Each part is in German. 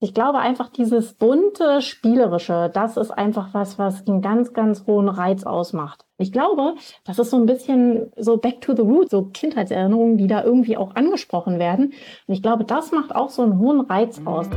Ich glaube einfach dieses bunte, spielerische, das ist einfach was einen ganz, ganz hohen Reiz ausmacht. Ich glaube, das ist so ein bisschen so back to the roots, so Kindheitserinnerungen, die da irgendwie auch angesprochen werden. Und ich glaube, das macht auch so einen hohen Reiz aus.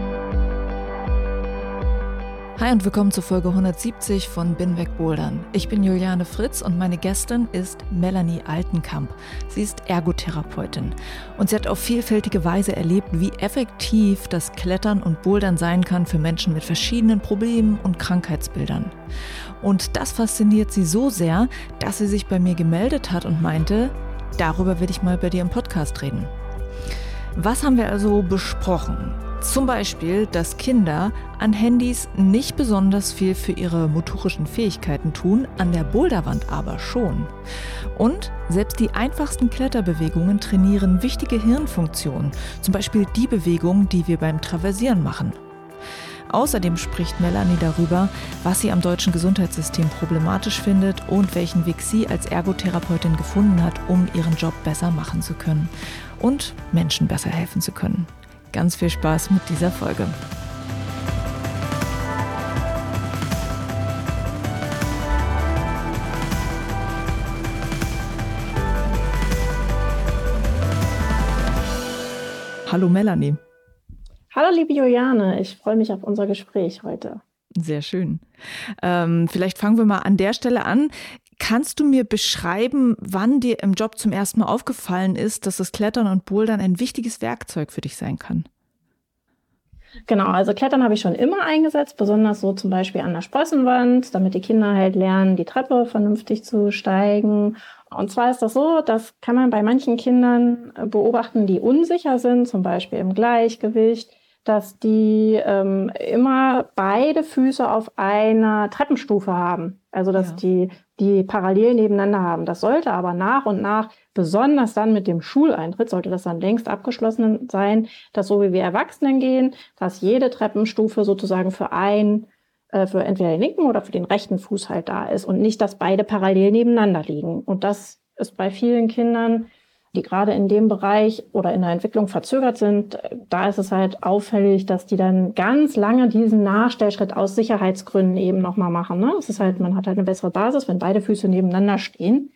Hi und willkommen zur Folge 170 von Bin weg Bouldern. Ich bin Juliane Fritz und meine Gästin ist Melanie Altenkamp. Sie ist Ergotherapeutin und sie hat auf vielfältige Weise erlebt, wie effektiv das Klettern und Bouldern sein kann für Menschen mit verschiedenen Problemen und Krankheitsbildern. Und das fasziniert sie so sehr, dass sie sich bei mir gemeldet hat und meinte, darüber will ich mal bei dir im Podcast reden. Was haben wir also besprochen? Zum Beispiel, dass Kinder an Handys nicht besonders viel für ihre motorischen Fähigkeiten tun, an der Boulderwand aber schon. Und selbst die einfachsten Kletterbewegungen trainieren wichtige Hirnfunktionen, zum Beispiel die Bewegung, die wir beim Traversieren machen. Außerdem spricht Melanie darüber, was sie am deutschen Gesundheitssystem problematisch findet und welchen Weg sie als Ergotherapeutin gefunden hat, um ihren Job besser machen zu können und Menschen besser helfen zu können. Ganz viel Spaß mit dieser Folge. Hallo Melanie. Hallo liebe Juliane, ich freue mich auf unser Gespräch heute. Sehr schön. Vielleicht fangen wir mal an der Stelle an. Kannst du mir beschreiben, wann dir im Job zum ersten Mal aufgefallen ist, dass das Klettern und Bouldern ein wichtiges Werkzeug für dich sein kann? Genau, also Klettern habe ich schon immer eingesetzt, besonders so zum Beispiel an der Sprossenwand, damit die Kinder halt lernen, die Treppe vernünftig zu steigen. Und zwar ist das so, das kann man bei manchen Kindern beobachten, die unsicher sind, zum Beispiel im Gleichgewicht, dass die immer beide Füße auf einer Treppenstufe haben. Also dass die parallel nebeneinander haben. Das sollte aber nach und nach, besonders dann mit dem Schuleintritt, sollte das dann längst abgeschlossen sein, dass so wie wir Erwachsenen gehen, dass jede Treppenstufe sozusagen für entweder den linken oder für den rechten Fuß halt da ist und nicht, dass beide parallel nebeneinander liegen. Und das ist bei vielen Kindern, die gerade in dem Bereich oder in der Entwicklung verzögert sind, da ist es halt auffällig, dass die dann ganz lange diesen Nachstellschritt aus Sicherheitsgründen eben nochmal machen. Ne? Es ist halt, man hat halt eine bessere Basis, wenn beide Füße nebeneinander stehen.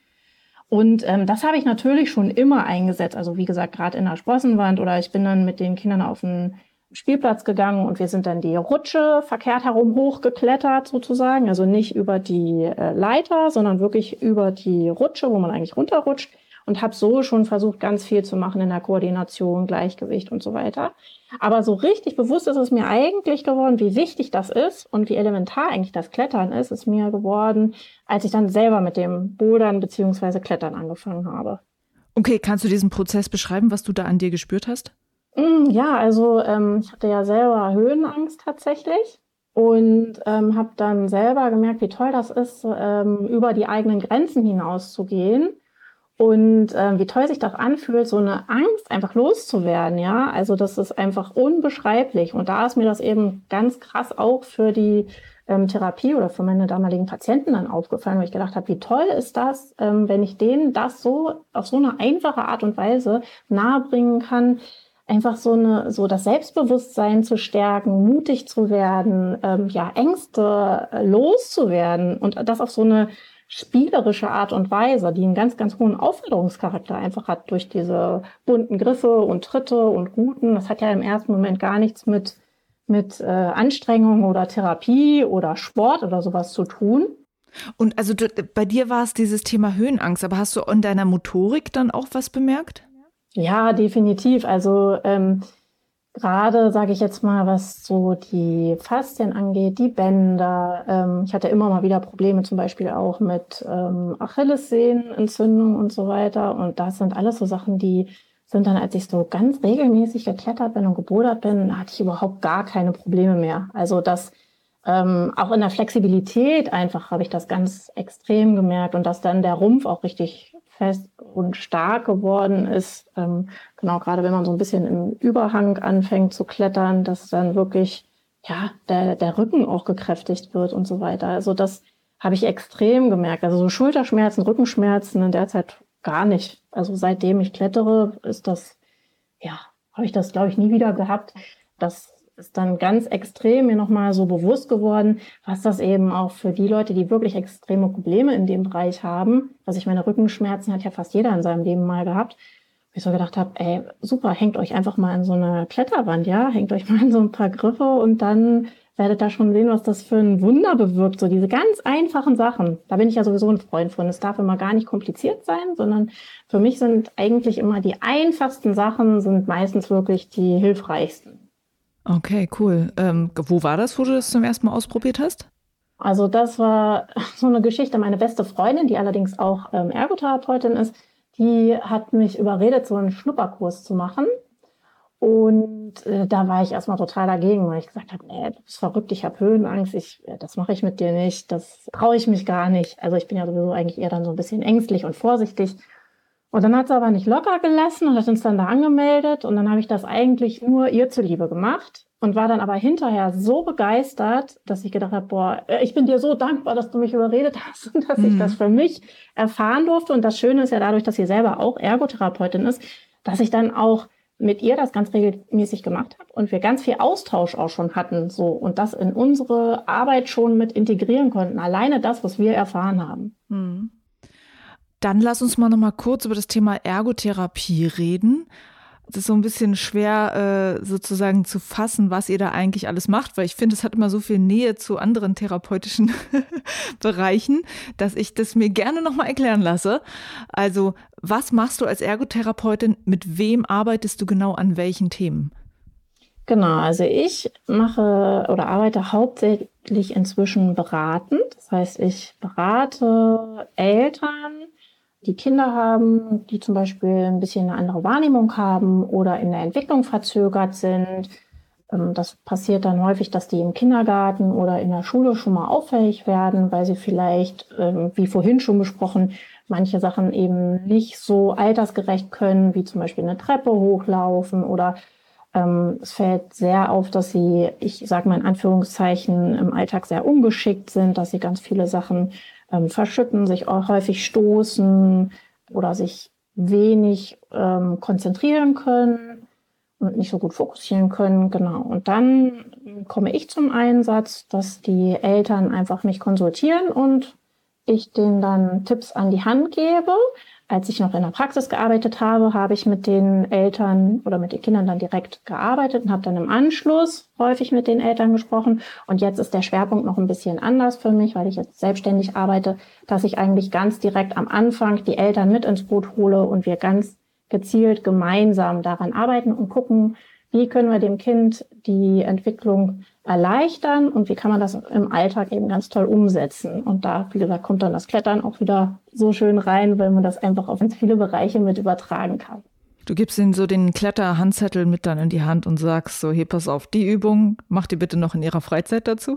Und das habe ich natürlich schon immer eingesetzt. Also wie gesagt, gerade in der Sprossenwand oder ich bin dann mit den Kindern auf den Spielplatz gegangen und wir sind dann die Rutsche verkehrt herum hochgeklettert sozusagen. Also nicht über die Leiter, sondern wirklich über die Rutsche, wo man eigentlich runterrutscht. Und habe so schon versucht, ganz viel zu machen in der Koordination, Gleichgewicht und so weiter. Aber so richtig bewusst ist es mir eigentlich geworden, wie wichtig das ist und wie elementar eigentlich das Klettern ist mir geworden, als ich dann selber mit dem Bouldern bzw. Klettern angefangen habe. Okay, kannst du diesen Prozess beschreiben, was du da an dir gespürt hast? Ja, also ich hatte ja selber Höhenangst tatsächlich. Und habe dann selber gemerkt, wie toll das ist, über die eigenen Grenzen hinauszugehen. Und wie toll sich das anfühlt, so eine Angst einfach loszuwerden, ja. Also das ist einfach unbeschreiblich. Und da ist mir das eben ganz krass auch für die Therapie oder für meine damaligen Patienten dann aufgefallen, wo ich gedacht habe, wie toll ist das, wenn ich denen das so auf so eine einfache Art und Weise nahebringen kann, einfach so das Selbstbewusstsein zu stärken, mutig zu werden, Ängste loszuwerden und das auf so eine spielerische Art und Weise, die einen ganz, ganz hohen Aufforderungscharakter einfach hat durch diese bunten Griffe und Tritte und Routen. Das hat ja im ersten Moment gar nichts mit Anstrengung oder Therapie oder Sport oder sowas zu tun. Und also bei dir war es dieses Thema Höhenangst, aber hast du in deiner Motorik dann auch was bemerkt? Ja, definitiv. Also gerade, sage ich jetzt mal, was so die Faszien angeht, die Bänder. Ich hatte immer mal wieder Probleme, zum Beispiel auch mit Achillessehnenentzündung und so weiter. Und das sind alles so Sachen, die sind dann, als ich so ganz regelmäßig geklettert bin und gebouldert bin, da hatte ich überhaupt gar keine Probleme mehr. Also das auch in der Flexibilität einfach habe ich das ganz extrem gemerkt und dass dann der Rumpf auch richtig fest und stark geworden ist. Genau, gerade wenn man so ein bisschen im Überhang anfängt zu klettern, dass dann wirklich der Rücken auch gekräftigt wird und so weiter. Also das habe ich extrem gemerkt. Also so Schulterschmerzen, Rückenschmerzen in der Zeit gar nicht. Also seitdem ich klettere, habe ich das, glaube ich, nie wieder gehabt. Das ist dann ganz extrem mir nochmal so bewusst geworden, was das eben auch für die Leute, die wirklich extreme Probleme in dem Bereich haben. Also ich meine, Rückenschmerzen hat ja fast jeder in seinem Leben mal gehabt. Ich so gedacht habe, ey, super, hängt euch einfach mal an so eine Kletterwand, ja, hängt euch mal an so ein paar Griffe und dann werdet da schon sehen, was das für ein Wunder bewirkt. So diese ganz einfachen Sachen. Da bin ich ja sowieso ein Freund von. Es darf immer gar nicht kompliziert sein, sondern für mich sind eigentlich immer die einfachsten Sachen sind meistens wirklich die hilfreichsten. Okay, cool. Wo war das, wo du das zum ersten Mal ausprobiert hast? Also das war so eine Geschichte. Meine beste Freundin, die allerdings auch Ergotherapeutin ist, die hat mich überredet, so einen Schnupperkurs zu machen. Und da war ich erstmal total dagegen, weil ich gesagt habe, nee, du bist verrückt, ich habe Höhenangst, das mache ich mit dir nicht, das traue ich mich gar nicht. Also ich bin ja sowieso eigentlich eher dann so ein bisschen ängstlich und vorsichtig. Und dann hat sie aber nicht locker gelassen und hat uns dann da angemeldet. Und dann habe ich das eigentlich nur ihr zuliebe gemacht und war dann aber hinterher so begeistert, dass ich gedacht habe, boah, ich bin dir so dankbar, dass du mich überredet hast und dass ich das für mich erfahren durfte. Und das Schöne ist ja dadurch, dass sie selber auch Ergotherapeutin ist, dass ich dann auch mit ihr das ganz regelmäßig gemacht habe und wir ganz viel Austausch auch schon hatten so und das in unsere Arbeit schon mit integrieren konnten. Alleine das, was wir erfahren haben. Dann lass uns mal noch mal kurz über das Thema Ergotherapie reden. Es ist so ein bisschen schwer sozusagen zu fassen, was ihr da eigentlich alles macht, weil ich finde, es hat immer so viel Nähe zu anderen therapeutischen Bereichen, dass ich das mir gerne noch mal erklären lasse. Also, was machst du als Ergotherapeutin? Mit wem arbeitest du genau an welchen Themen? Genau, also ich mache oder arbeite hauptsächlich inzwischen beratend. Das heißt, ich berate Eltern, die Kinder haben, die zum Beispiel ein bisschen eine andere Wahrnehmung haben oder in der Entwicklung verzögert sind. Das passiert dann häufig, dass die im Kindergarten oder in der Schule schon mal auffällig werden, weil sie vielleicht, wie vorhin schon besprochen, manche Sachen eben nicht so altersgerecht können, wie zum Beispiel eine Treppe hochlaufen oder es fällt sehr auf, dass sie, ich sage mal in Anführungszeichen, im Alltag sehr ungeschickt sind, dass sie ganz viele Sachen verschütten, sich auch häufig stoßen oder sich wenig konzentrieren können und nicht so gut fokussieren können. Genau. Und dann komme ich zum Einsatz, dass die Eltern einfach mich konsultieren und ich denen dann Tipps an die Hand gebe. Als ich noch in der Praxis gearbeitet habe, habe ich mit den Eltern oder mit den Kindern dann direkt gearbeitet und habe dann im Anschluss häufig mit den Eltern gesprochen. Und jetzt ist der Schwerpunkt noch ein bisschen anders für mich, weil ich jetzt selbstständig arbeite, dass ich eigentlich ganz direkt am Anfang die Eltern mit ins Boot hole und wir ganz gezielt gemeinsam daran arbeiten und gucken, wie können wir dem Kind die Entwicklung erleichtern und wie kann man das im Alltag eben ganz toll umsetzen. Und da, wie gesagt, kommt dann das Klettern auch wieder so schön rein, weil man das einfach auf ganz viele Bereiche mit übertragen kann. Du gibst ihnen so den Kletter-Handzettel mit dann in die Hand und sagst so, hey, pass auf, die Übung macht ihr bitte noch in eurer Freizeit dazu?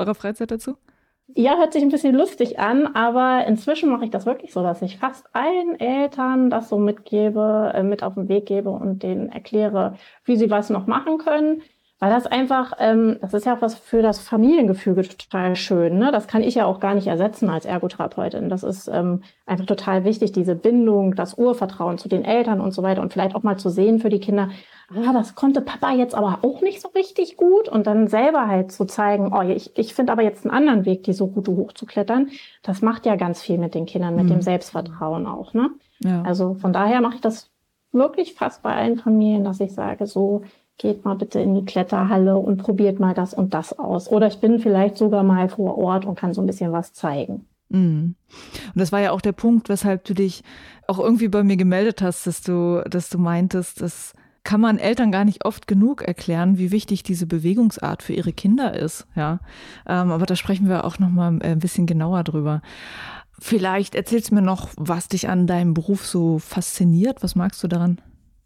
Ja, hört sich ein bisschen lustig an, aber inzwischen mache ich das wirklich so, dass ich fast allen Eltern das so mitgebe, mit auf den Weg gebe und denen erkläre, wie sie was noch machen können. Weil das einfach, das ist ja auch was für das Familiengefüge total schön, ne? Das kann ich ja auch gar nicht ersetzen als Ergotherapeutin. Das ist einfach total wichtig, diese Bindung, das Urvertrauen zu den Eltern und so weiter und vielleicht auch mal zu sehen für die Kinder, das konnte Papa jetzt aber auch nicht so richtig gut und dann selber halt zu zeigen, ich finde aber jetzt einen anderen Weg, diese Route hochzuklettern. Das macht ja ganz viel mit den Kindern, mit dem Selbstvertrauen auch, ne? Ja. Also von daher mache ich das wirklich fast bei allen Familien, dass ich sage, so, geht mal bitte in die Kletterhalle und probiert mal das und das aus. Oder ich bin vielleicht sogar mal vor Ort und kann so ein bisschen was zeigen. Und das war ja auch der Punkt, weshalb du dich auch irgendwie bei mir gemeldet hast, dass du meintest, das kann man Eltern gar nicht oft genug erklären, wie wichtig diese Bewegungsart für ihre Kinder ist. Ja, aber da sprechen wir auch noch mal ein bisschen genauer drüber. Vielleicht erzählst du mir noch, was dich an deinem Beruf so fasziniert. Was magst du daran?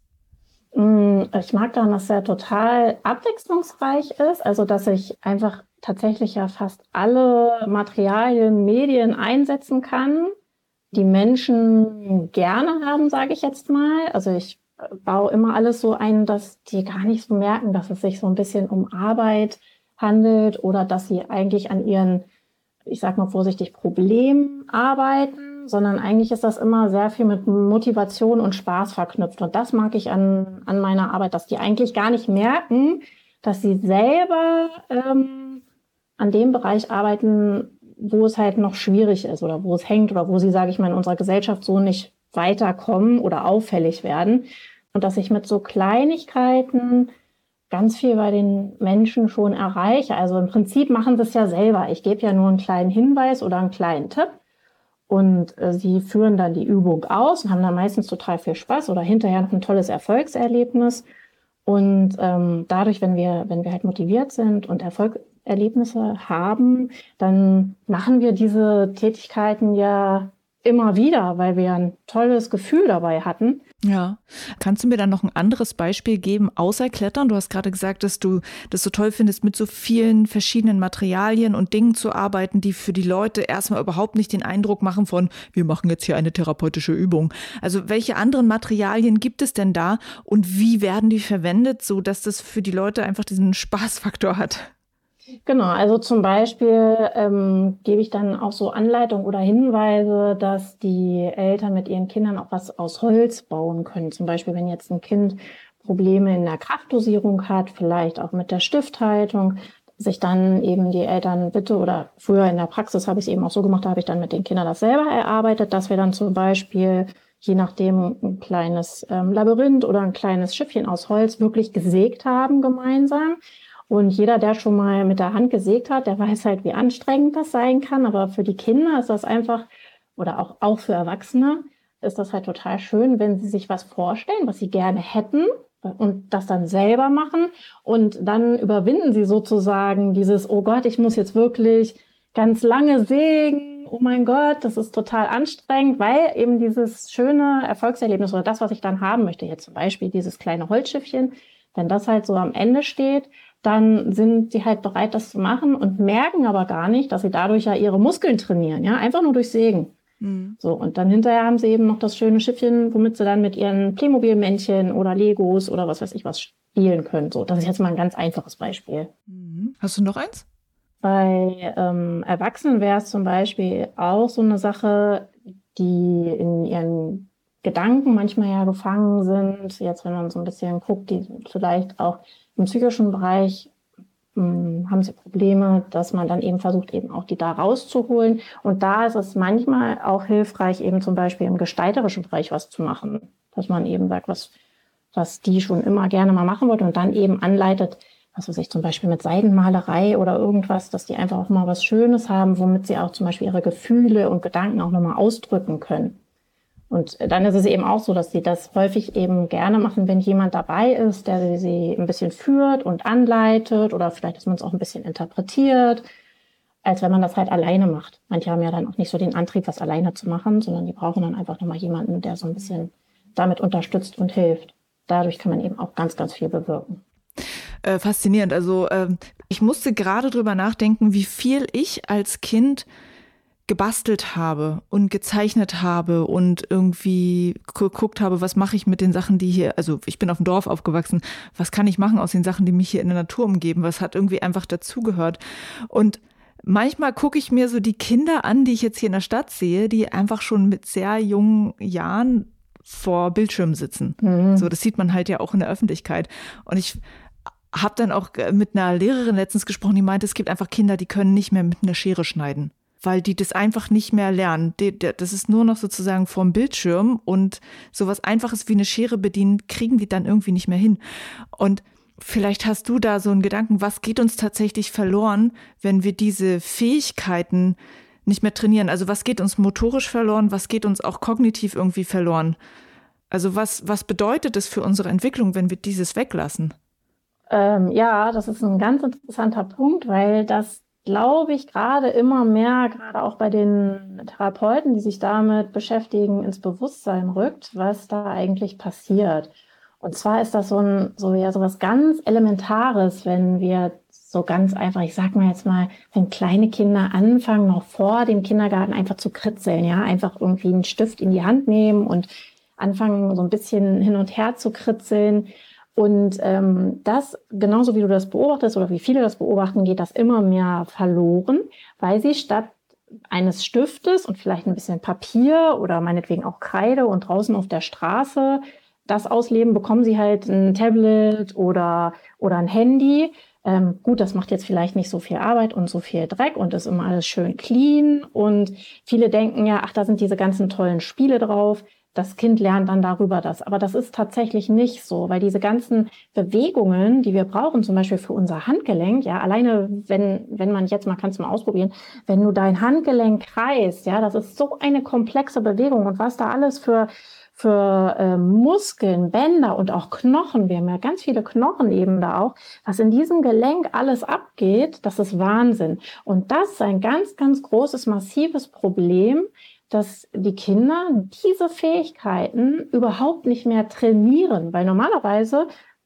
Ich mag daran, dass er total abwechslungsreich ist, also dass ich einfach tatsächlich ja fast alle Materialien, Medien einsetzen kann, die Menschen gerne haben, sage ich jetzt mal. Also ich baue immer alles so ein, dass die gar nicht so merken, dass es sich so ein bisschen um Arbeit handelt oder dass sie eigentlich an ihren, ich sag mal vorsichtig, Problemen arbeiten, sondern eigentlich ist das immer sehr viel mit Motivation und Spaß verknüpft. Und das mag ich an meiner Arbeit, dass die eigentlich gar nicht merken, dass sie selber an dem Bereich arbeiten, wo es halt noch schwierig ist oder wo es hängt oder wo sie, sage ich mal, in unserer Gesellschaft so nicht weiterkommen oder auffällig werden. Und dass ich mit so Kleinigkeiten ganz viel bei den Menschen schon erreiche. Also im Prinzip machen sie es ja selber. Ich gebe ja nur einen kleinen Hinweis oder einen kleinen Tipp. Und sie führen dann die Übung aus und haben dann meistens total viel Spaß oder hinterher noch ein tolles Erfolgserlebnis. Und dadurch, wenn wir halt motiviert sind und Erfolgserlebnisse haben, dann machen wir diese Tätigkeiten ja immer wieder, weil wir ein tolles Gefühl dabei hatten. Ja. Kannst du mir dann noch ein anderes Beispiel geben, außer Klettern? Du hast gerade gesagt, dass du das so toll findest, mit so vielen verschiedenen Materialien und Dingen zu arbeiten, die für die Leute erstmal überhaupt nicht den Eindruck machen von, wir machen jetzt hier eine therapeutische Übung. Also welche anderen Materialien gibt es denn da und wie werden die verwendet, so dass das für die Leute einfach diesen Spaßfaktor hat? Genau, also zum Beispiel gebe ich dann auch so Anleitungen oder Hinweise, dass die Eltern mit ihren Kindern auch was aus Holz bauen können. Zum Beispiel, wenn jetzt ein Kind Probleme in der Kraftdosierung hat, vielleicht auch mit der Stifthaltung, sich dann eben die Eltern bitte, oder früher in der Praxis habe ich es eben auch so gemacht, da habe ich dann mit den Kindern das selber erarbeitet, dass wir dann zum Beispiel, je nachdem, ein kleines Labyrinth oder ein kleines Schiffchen aus Holz wirklich gesägt haben gemeinsam. Und jeder, der schon mal mit der Hand gesägt hat, der weiß halt, wie anstrengend das sein kann. Aber für die Kinder ist das einfach, oder auch für Erwachsene, ist das halt total schön, wenn sie sich was vorstellen, was sie gerne hätten und das dann selber machen. Und dann überwinden sie sozusagen dieses, oh Gott, ich muss jetzt wirklich ganz lange sägen. Oh mein Gott, das ist total anstrengend, weil eben dieses schöne Erfolgserlebnis oder das, was ich dann haben möchte, jetzt zum Beispiel dieses kleine Holzschiffchen, wenn das halt so am Ende steht, dann sind sie halt bereit, das zu machen und merken aber gar nicht, dass sie dadurch ja ihre Muskeln trainieren, ja, einfach nur durch Sägen. So, und dann hinterher haben sie eben noch das schöne Schiffchen, womit sie dann mit ihren Playmobil-Männchen oder Legos oder was weiß ich was spielen können. So, das ist jetzt mal ein ganz einfaches Beispiel. Hast du noch eins? Bei Erwachsenen wäre es zum Beispiel auch so eine Sache, die in ihren Gedanken manchmal ja gefangen sind. Jetzt, wenn man so ein bisschen guckt, die vielleicht auch im psychischen Bereich haben sie Probleme, dass man dann eben versucht, eben auch die da rauszuholen. Und da ist es manchmal auch hilfreich, eben zum Beispiel im gestalterischen Bereich was zu machen. Dass man eben sagt, was die schon immer gerne mal machen wollten und dann eben anleitet, was weiß ich, zum Beispiel mit Seidenmalerei oder irgendwas, dass die einfach auch mal was Schönes haben, womit sie auch zum Beispiel ihre Gefühle und Gedanken auch nochmal ausdrücken können. Und dann ist es eben auch so, dass sie das häufig eben gerne machen, wenn jemand dabei ist, der sie ein bisschen führt und anleitet oder vielleicht, dass man es auch ein bisschen interpretiert, als wenn man das halt alleine macht. Manche haben ja dann auch nicht so den Antrieb, was alleine zu machen, sondern die brauchen dann einfach nochmal jemanden, der so ein bisschen damit unterstützt und hilft. Dadurch kann man eben auch ganz, ganz viel bewirken. Faszinierend. Also ich musste gerade drüber nachdenken, wie viel ich als Kind gebastelt habe und gezeichnet habe und irgendwie geguckt habe, was mache ich mit den Sachen, die hier, also ich bin auf dem Dorf aufgewachsen, was kann ich machen aus den Sachen, die mich hier in der Natur umgeben, was hat irgendwie einfach dazugehört. Und manchmal gucke ich mir so die Kinder an, die ich jetzt hier in der Stadt sehe, die einfach schon mit sehr jungen Jahren vor Bildschirmen sitzen. So, das sieht man halt ja auch in der Öffentlichkeit. Und ich habe dann auch mit einer Lehrerin letztens gesprochen, die meinte, es gibt einfach Kinder, die können nicht mehr mit einer Schere schneiden, weil die das einfach nicht mehr lernen. Das ist nur noch sozusagen vorm Bildschirm und sowas Einfaches wie eine Schere bedienen, kriegen die dann irgendwie nicht mehr hin. Und vielleicht hast du da so einen Gedanken, was geht uns tatsächlich verloren, wenn wir diese Fähigkeiten nicht mehr trainieren? Also was geht uns motorisch verloren, was geht uns auch kognitiv irgendwie verloren? Also was bedeutet es für unsere Entwicklung, wenn wir dieses weglassen? Ja, das ist ein ganz interessanter Punkt, weil das, glaube ich, gerade immer mehr, gerade auch bei den Therapeuten, die sich damit beschäftigen, ins Bewusstsein rückt, was da eigentlich passiert. Und zwar ist das so was ganz Elementares, wenn wir so ganz einfach, ich sag mal jetzt mal, wenn kleine Kinder anfangen, noch vor dem Kindergarten einfach zu kritzeln, ja, einfach irgendwie einen Stift in die Hand nehmen und anfangen, so ein bisschen hin und her zu kritzeln. Und das, genauso wie du das beobachtest oder wie viele das beobachten, geht das immer mehr verloren, weil sie statt eines Stiftes und vielleicht ein bisschen Papier oder meinetwegen auch Kreide und draußen auf der Straße das ausleben, bekommen sie halt ein Tablet oder ein Handy. Gut, das macht jetzt vielleicht nicht so viel Arbeit und so viel Dreck und ist immer alles schön clean. Und viele denken ja, ach, da sind diese ganzen tollen Spiele drauf. Das Kind lernt dann darüber das. Aber das ist tatsächlich nicht so, weil diese ganzen Bewegungen, die wir brauchen, zum Beispiel für unser Handgelenk, ja, alleine wenn man jetzt mal, kannst du mal ausprobieren, wenn du dein Handgelenk kreist, ja, das ist so eine komplexe Bewegung und was da alles für Muskeln, Bänder und auch Knochen, wir haben ja ganz viele Knochen eben da auch, was in diesem Gelenk alles abgeht, das ist Wahnsinn. Und das ist ein ganz, ganz großes, massives Problem, dass die Kinder diese Fähigkeiten überhaupt nicht mehr trainieren, weil normalerweise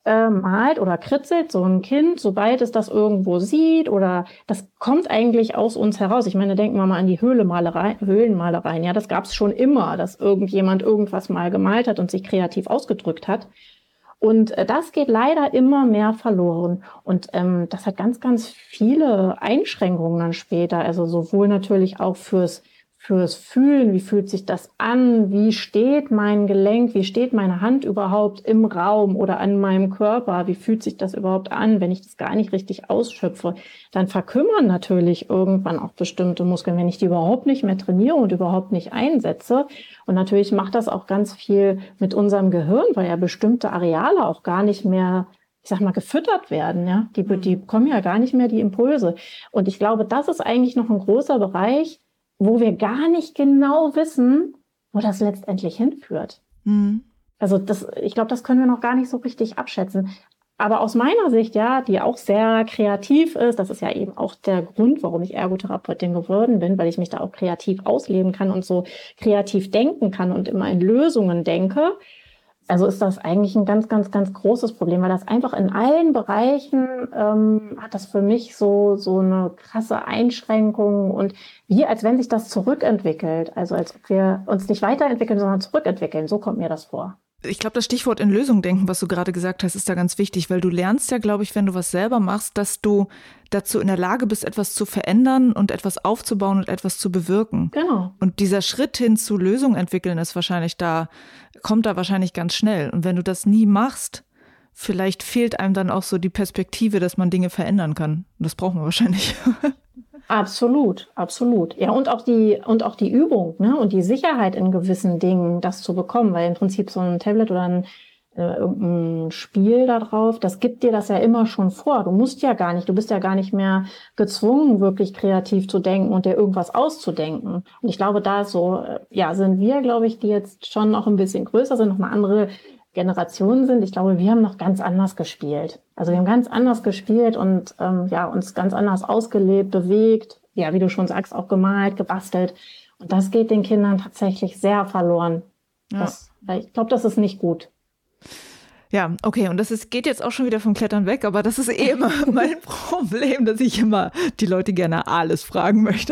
malt oder kritzelt so ein Kind, sobald es das irgendwo sieht oder das kommt eigentlich aus uns heraus. Ich meine, denken wir mal an die Höhlenmalereien. Ja, das gab es schon immer, dass irgendjemand irgendwas mal gemalt hat und sich kreativ ausgedrückt hat. Und das geht leider immer mehr verloren. Und das hat ganz, ganz viele Einschränkungen dann später. Also sowohl natürlich auch fürs Fühlen, wie fühlt sich das an, wie steht mein Gelenk, wie steht meine Hand überhaupt im Raum oder an meinem Körper, wie fühlt sich das überhaupt an, wenn ich das gar nicht richtig ausschöpfe. Dann verkümmern natürlich irgendwann auch bestimmte Muskeln, wenn ich die überhaupt nicht mehr trainiere und überhaupt nicht einsetze. Und natürlich macht das auch ganz viel mit unserem Gehirn, weil ja bestimmte Areale auch gar nicht mehr, ich sag mal, gefüttert werden. Ja? Die bekommen ja gar nicht mehr die Impulse. Und ich glaube, das ist eigentlich noch ein großer Bereich, wo wir gar nicht genau wissen, wo das letztendlich hinführt. Mhm. Also ich glaube, das können wir noch gar nicht so richtig abschätzen. Aber aus meiner Sicht, ja, die auch sehr kreativ ist, das ist ja eben auch der Grund, warum ich Ergotherapeutin geworden bin, weil ich mich da auch kreativ ausleben kann und so kreativ denken kann und immer in Lösungen denke. Also ist das eigentlich ein ganz, ganz, ganz großes Problem, weil das einfach in allen Bereichen hat das für mich so eine krasse Einschränkung und wie als wenn sich das zurückentwickelt. Also als ob wir uns nicht weiterentwickeln, sondern zurückentwickeln. So kommt mir das vor. Ich glaube, das Stichwort in Lösung denken, was du gerade gesagt hast, ist da ganz wichtig, weil du lernst ja, glaube ich, wenn du was selber machst, dass du dazu in der Lage bist, etwas zu verändern und etwas aufzubauen und etwas zu bewirken. Genau. Und dieser Schritt hin zu Lösung entwickeln kommt da wahrscheinlich ganz schnell. Und wenn du das nie machst, vielleicht fehlt einem dann auch so die Perspektive, dass man Dinge verändern kann. Und das brauchen wir wahrscheinlich. Absolut, absolut. Ja, und auch die Übung, ne, und die Sicherheit in gewissen Dingen, das zu bekommen, weil im Prinzip so ein Tablet oder irgendein Spiel da drauf, das gibt dir das ja immer schon vor. Du bist ja gar nicht mehr gezwungen, wirklich kreativ zu denken und dir irgendwas auszudenken. Und ich glaube, da sind wir, glaube ich, die jetzt schon noch ein bisschen größer sind, noch mal andere Generationen sind. Ich glaube, wir haben noch ganz anders gespielt. Also wir haben ganz anders gespielt und uns ganz anders ausgelebt, bewegt. Ja, wie du schon sagst, auch gemalt, gebastelt. Und das geht den Kindern tatsächlich sehr verloren. Ja. Ich glaube, das ist nicht gut. Ja, okay, und geht jetzt auch schon wieder vom Klettern weg, aber das ist immer mein Problem, dass ich immer die Leute gerne alles fragen möchte.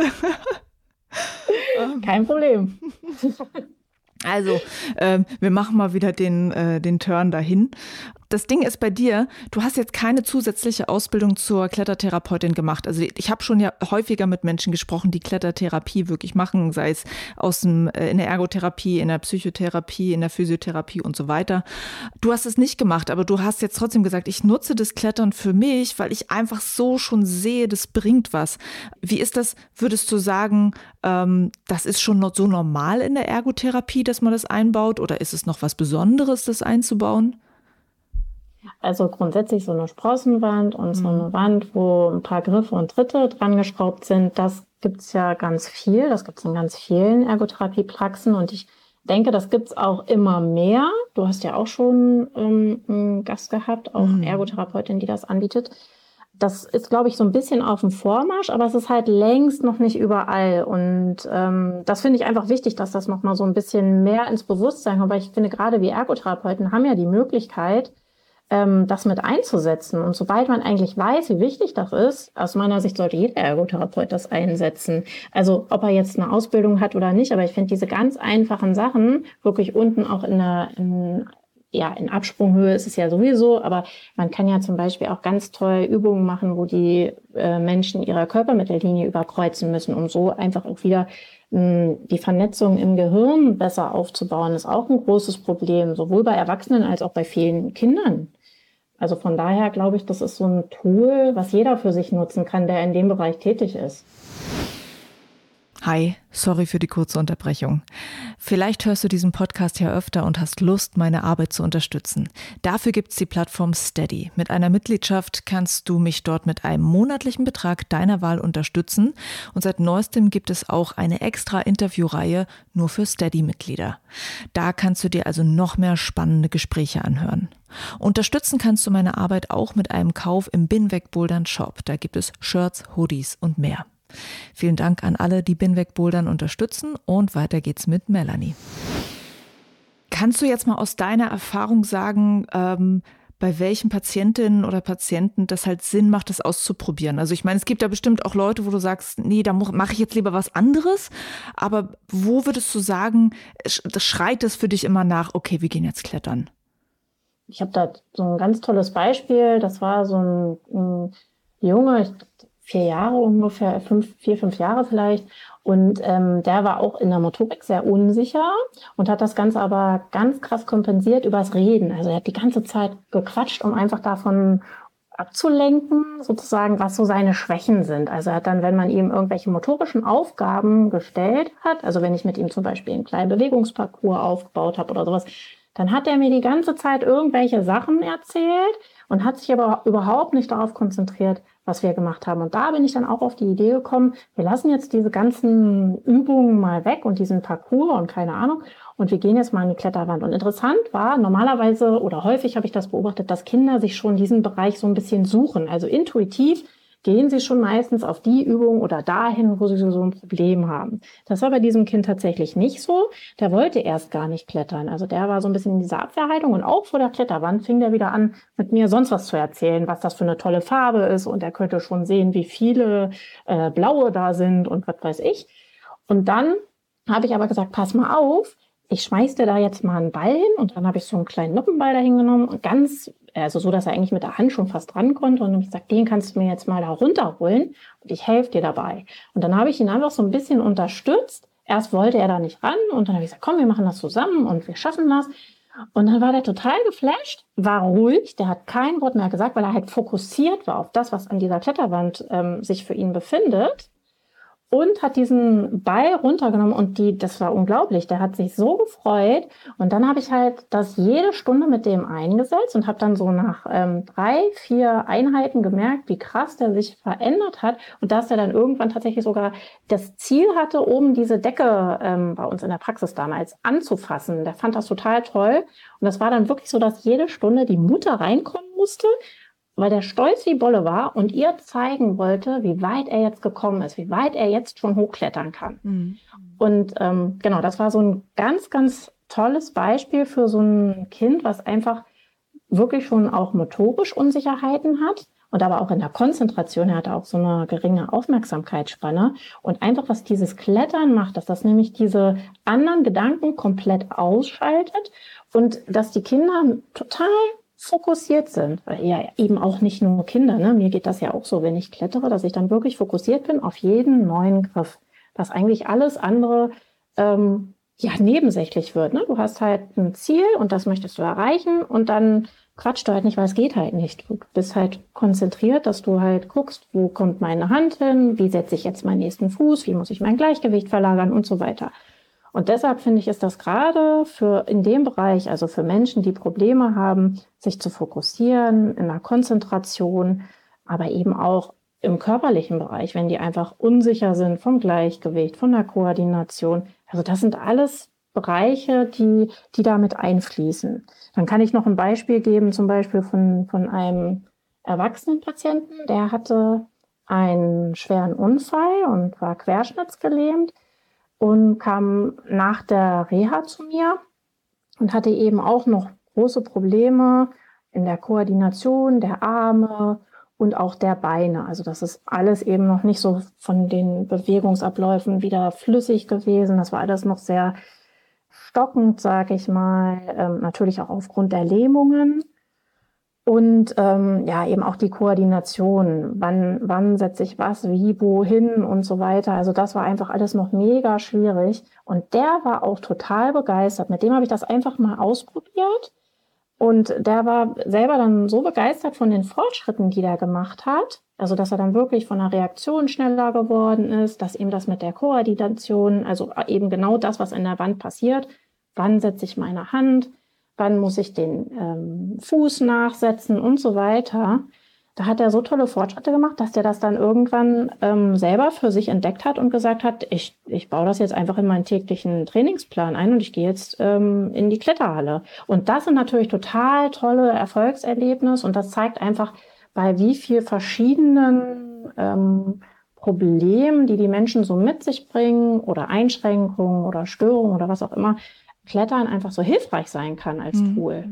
Kein Problem. Also, wir machen mal wieder den Turn dahin. Das Ding ist bei dir, du hast jetzt keine zusätzliche Ausbildung zur Klettertherapeutin gemacht. Also ich habe schon ja häufiger mit Menschen gesprochen, die Klettertherapie wirklich machen, sei es in der Ergotherapie, in der Psychotherapie, in der Physiotherapie und so weiter. Du hast es nicht gemacht, aber du hast jetzt trotzdem gesagt, ich nutze das Klettern für mich, weil ich einfach so schon sehe, das bringt was. Wie ist das, würdest du sagen, das ist schon so normal in der Ergotherapie, dass man das einbaut, oder ist es noch was Besonderes, das einzubauen? Also grundsätzlich so eine Sprossenwand und so eine Wand, wo ein paar Griffe und Tritte dran geschraubt sind, das gibt's ja ganz viel. Das gibt's in ganz vielen Ergotherapiepraxen und ich denke, das gibt's auch immer mehr. Du hast ja auch schon einen Gast gehabt, auch eine Ergotherapeutin, die das anbietet. Das ist, glaube ich, so ein bisschen auf dem Vormarsch, aber es ist halt längst noch nicht überall. Und das finde ich einfach wichtig, dass das nochmal so ein bisschen mehr ins Bewusstsein kommt, weil ich finde, gerade wir Ergotherapeuten haben ja die Möglichkeit, das mit einzusetzen. Und sobald man eigentlich weiß, wie wichtig das ist, aus meiner Sicht sollte jeder Ergotherapeut das einsetzen. Also ob er jetzt eine Ausbildung hat oder nicht, aber ich finde diese ganz einfachen Sachen wirklich unten auch in ja, in Absprunghöhe ist es ja sowieso, aber man kann ja zum Beispiel auch ganz toll Übungen machen, wo die Menschen ihre Körpermittellinie überkreuzen müssen, um so einfach auch wieder die Vernetzung im Gehirn besser aufzubauen. Das ist auch ein großes Problem, sowohl bei Erwachsenen als auch bei vielen Kindern. Also von daher glaube ich, das ist so ein Tool, was jeder für sich nutzen kann, der in dem Bereich tätig ist. Hi, sorry für die kurze Unterbrechung. Vielleicht hörst du diesen Podcast ja öfter und hast Lust, meine Arbeit zu unterstützen. Dafür gibt's die Plattform Steady. Mit einer Mitgliedschaft kannst du mich dort mit einem monatlichen Betrag deiner Wahl unterstützen. Und seit neuestem gibt es auch eine extra Interviewreihe nur für Steady-Mitglieder. Da kannst du dir also noch mehr spannende Gespräche anhören. Unterstützen kannst du meine Arbeit auch mit einem Kauf im Binweg Bouldern Shop. Da gibt es Shirts, Hoodies und mehr. Vielen Dank an alle, die Binweg Bouldern unterstützen, und weiter geht's mit Melanie. Kannst du jetzt mal aus deiner Erfahrung sagen, bei welchen Patientinnen oder Patienten das halt Sinn macht, das auszuprobieren? Also ich meine, es gibt ja bestimmt auch Leute, wo du sagst, nee, da mache ich jetzt lieber was anderes. Aber wo würdest du sagen, das schreit es für dich immer nach, okay, wir gehen jetzt klettern? Ich habe da so ein ganz tolles Beispiel. Das war so ein Junge, 4 Jahre ungefähr, 5 Jahre vielleicht. Und der war auch in der Motorik sehr unsicher und hat das Ganze aber ganz krass kompensiert übers Reden. Also er hat die ganze Zeit gequatscht, um einfach davon abzulenken, sozusagen, was so seine Schwächen sind. Also er hat dann, wenn man ihm irgendwelche motorischen Aufgaben gestellt hat, also wenn ich mit ihm zum Beispiel einen kleinen Bewegungsparcours aufgebaut habe oder sowas, dann hat er mir die ganze Zeit irgendwelche Sachen erzählt und hat sich aber überhaupt nicht darauf konzentriert, was wir gemacht haben. Und da bin ich dann auch auf die Idee gekommen, wir lassen jetzt diese ganzen Übungen mal weg und diesen Parcours und keine Ahnung, und wir gehen jetzt mal an die Kletterwand. Und interessant war, normalerweise oder häufig habe ich das beobachtet, dass Kinder sich schon diesen Bereich so ein bisschen suchen. Also intuitiv gehen sie schon meistens auf die Übung oder dahin, wo sie so ein Problem haben. Das war bei diesem Kind tatsächlich nicht so. Der wollte erst gar nicht klettern. Also der war so ein bisschen in dieser Abwehrhaltung, und auch vor der Kletterwand fing der wieder an, mit mir sonst was zu erzählen, was das für eine tolle Farbe ist, und er könnte schon sehen, wie viele blaue da sind und was weiß ich. Und dann habe ich aber gesagt, pass mal auf, ich schmeiß dir da jetzt mal einen Ball hin, und dann habe ich so einen kleinen Noppenball da hingenommen und also so, dass er eigentlich mit der Hand schon fast dran konnte, und dann habe ich gesagt, den kannst du mir jetzt mal da runterholen und ich helfe dir dabei. Und dann habe ich ihn einfach so ein bisschen unterstützt. Erst wollte er da nicht ran, und dann habe ich gesagt, komm, wir machen das zusammen und wir schaffen das. Und dann war der total geflasht, war ruhig, der hat kein Wort mehr gesagt, weil er halt fokussiert war auf das, was an dieser Kletterwand sich für ihn befindet. Und hat diesen Ball runtergenommen, und das war unglaublich. Der hat sich so gefreut. Und dann habe ich halt das jede Stunde mit dem eingesetzt und habe dann so nach 3, 4 Einheiten gemerkt, wie krass der sich verändert hat, und dass er dann irgendwann tatsächlich sogar das Ziel hatte, oben diese Decke bei uns in der Praxis damals anzufassen. Der fand das total toll. Und das war dann wirklich so, dass jede Stunde die Mutter reinkommen musste, weil der stolz wie Bolle war und ihr zeigen wollte, wie weit er jetzt gekommen ist, wie weit er jetzt schon hochklettern kann. Mhm. Und genau, das war so ein ganz, ganz tolles Beispiel für so ein Kind, was einfach wirklich schon auch motorisch Unsicherheiten hat und aber auch in der Konzentration. Er hatte auch so eine geringe Aufmerksamkeitsspanne. Und einfach, was dieses Klettern macht, dass das nämlich diese anderen Gedanken komplett ausschaltet und dass die Kinder total fokussiert sind, weil ja eben auch nicht nur Kinder, ne? Mir geht das ja auch so, wenn ich klettere, dass ich dann wirklich fokussiert bin auf jeden neuen Griff, dass eigentlich alles andere nebensächlich wird. Ne? Du hast halt ein Ziel und das möchtest du erreichen, und dann quatschst du halt nicht, weil es geht halt nicht. Du bist halt konzentriert, dass du halt guckst, wo kommt meine Hand hin, wie setze ich jetzt meinen nächsten Fuß, wie muss ich mein Gleichgewicht verlagern und so weiter. Und deshalb finde ich, ist das gerade in dem Bereich, also für Menschen, die Probleme haben, sich zu fokussieren, in der Konzentration, aber eben auch im körperlichen Bereich, wenn die einfach unsicher sind vom Gleichgewicht, von der Koordination. Also das sind alles Bereiche, die damit einfließen. Dann kann ich noch ein Beispiel geben, zum Beispiel von einem erwachsenen Patienten, der hatte einen schweren Unfall und war querschnittsgelähmt und kam nach der Reha zu mir und hatte eben auch noch große Probleme in der Koordination der Arme und auch der Beine. Also das ist alles eben noch nicht so von den Bewegungsabläufen wieder flüssig gewesen. Das war alles noch sehr stockend, sage ich mal, natürlich auch aufgrund der Lähmungen. Und eben auch die Koordination, wann setze ich was, wie, wohin und so weiter. Also das war einfach alles noch mega schwierig. Und der war auch total begeistert. Mit dem habe ich das einfach mal ausprobiert. Und der war selber dann so begeistert von den Fortschritten, die der gemacht hat. Also dass er dann wirklich von der Reaktion schneller geworden ist, dass ihm das mit der Koordination, also eben genau das, was in der Wand passiert, wann setze ich meine Hand, wann muss ich den Fuß nachsetzen und so weiter. Da hat er so tolle Fortschritte gemacht, dass der das dann irgendwann selber für sich entdeckt hat und gesagt hat, ich baue das jetzt einfach in meinen täglichen Trainingsplan ein und ich gehe jetzt in die Kletterhalle. Und das sind natürlich total tolle Erfolgserlebnisse und das zeigt einfach, bei wie viel verschiedenen Problemen, die Menschen so mit sich bringen oder Einschränkungen oder Störungen oder was auch immer, Klettern einfach so hilfreich sein kann als Tool.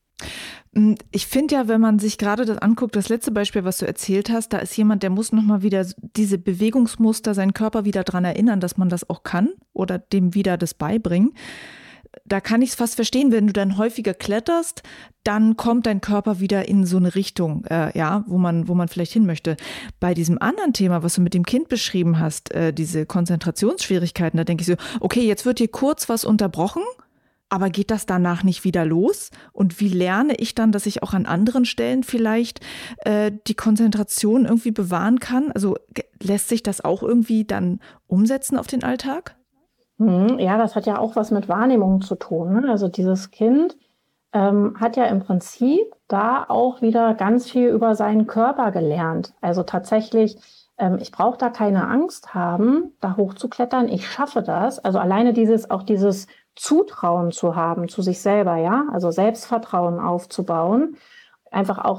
Ich finde ja, wenn man sich gerade das anguckt, das letzte Beispiel, was du erzählt hast, da ist jemand, der muss nochmal wieder diese Bewegungsmuster, seinen Körper wieder dran erinnern, dass man das auch kann oder dem wieder das beibringen. Da kann ich es fast verstehen, wenn du dann häufiger kletterst, dann kommt dein Körper wieder in so eine Richtung, wo man vielleicht hin möchte. Bei diesem anderen Thema, was du mit dem Kind beschrieben hast, diese Konzentrationsschwierigkeiten, da denke ich so, okay, jetzt wird hier kurz was unterbrochen, aber geht das danach nicht wieder los? Und wie lerne ich dann, dass ich auch an anderen Stellen vielleicht die Konzentration irgendwie bewahren kann? Also lässt sich das auch irgendwie dann umsetzen auf den Alltag? Ja, das hat ja auch was mit Wahrnehmung zu tun, ne? Also dieses Kind hat ja im Prinzip da auch wieder ganz viel über seinen Körper gelernt. Also tatsächlich, ich brauche da keine Angst haben, da hochzuklettern. Ich schaffe das. Also alleine dieses Zutrauen zu haben zu sich selber, ja, also Selbstvertrauen aufzubauen, einfach auch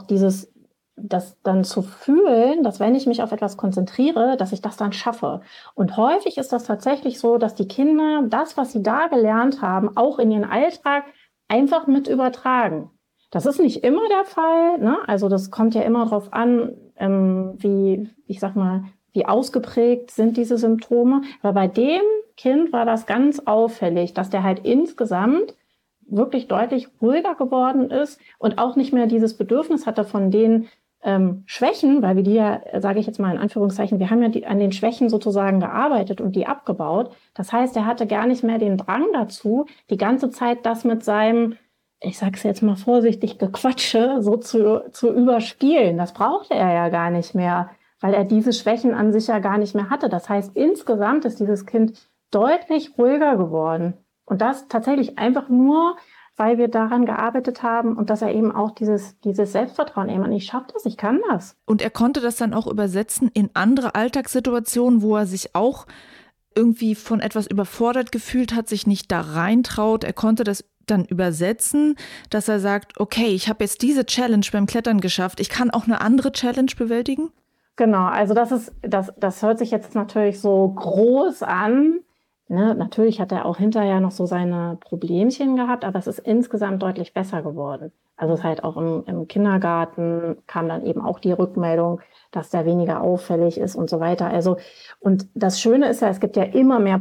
das dann zu fühlen, dass wenn ich mich auf etwas konzentriere, dass ich das dann schaffe. Und häufig ist das tatsächlich so, dass die Kinder das, was sie da gelernt haben, auch in ihren Alltag einfach mit übertragen. Das ist nicht immer der Fall, ne? Also das kommt ja immer darauf an, wie ausgeprägt sind diese Symptome. Aber bei dem Kind war das ganz auffällig, dass der halt insgesamt wirklich deutlich ruhiger geworden ist und auch nicht mehr dieses Bedürfnis hatte von den Schwächen, weil wir die ja, sage ich jetzt mal in Anführungszeichen, wir haben ja an den Schwächen sozusagen gearbeitet und die abgebaut. Das heißt, er hatte gar nicht mehr den Drang dazu, die ganze Zeit das mit seinem, ich sage es jetzt mal vorsichtig, Gequatsche so zu überspielen. Das brauchte er ja gar nicht mehr, weil er diese Schwächen an sich ja gar nicht mehr hatte. Das heißt, insgesamt ist dieses Kind deutlich ruhiger geworden. Und das tatsächlich einfach nur, weil wir daran gearbeitet haben und dass er eben auch dieses Selbstvertrauen eben, ich schaffe das, ich kann das. Und er konnte das dann auch übersetzen in andere Alltagssituationen, wo er sich auch irgendwie von etwas überfordert gefühlt hat, sich nicht da reintraut. Er konnte das dann übersetzen, dass er sagt, okay, ich habe jetzt diese Challenge beim Klettern geschafft, ich kann auch eine andere Challenge bewältigen? Genau, also das hört sich jetzt natürlich so groß an. Ne, natürlich hat er auch hinterher noch so seine Problemchen gehabt, aber es ist insgesamt deutlich besser geworden. Also es ist halt auch im Kindergarten kam dann eben auch die Rückmeldung, dass der weniger auffällig ist und so weiter. Also, und das Schöne ist ja, es gibt ja immer mehr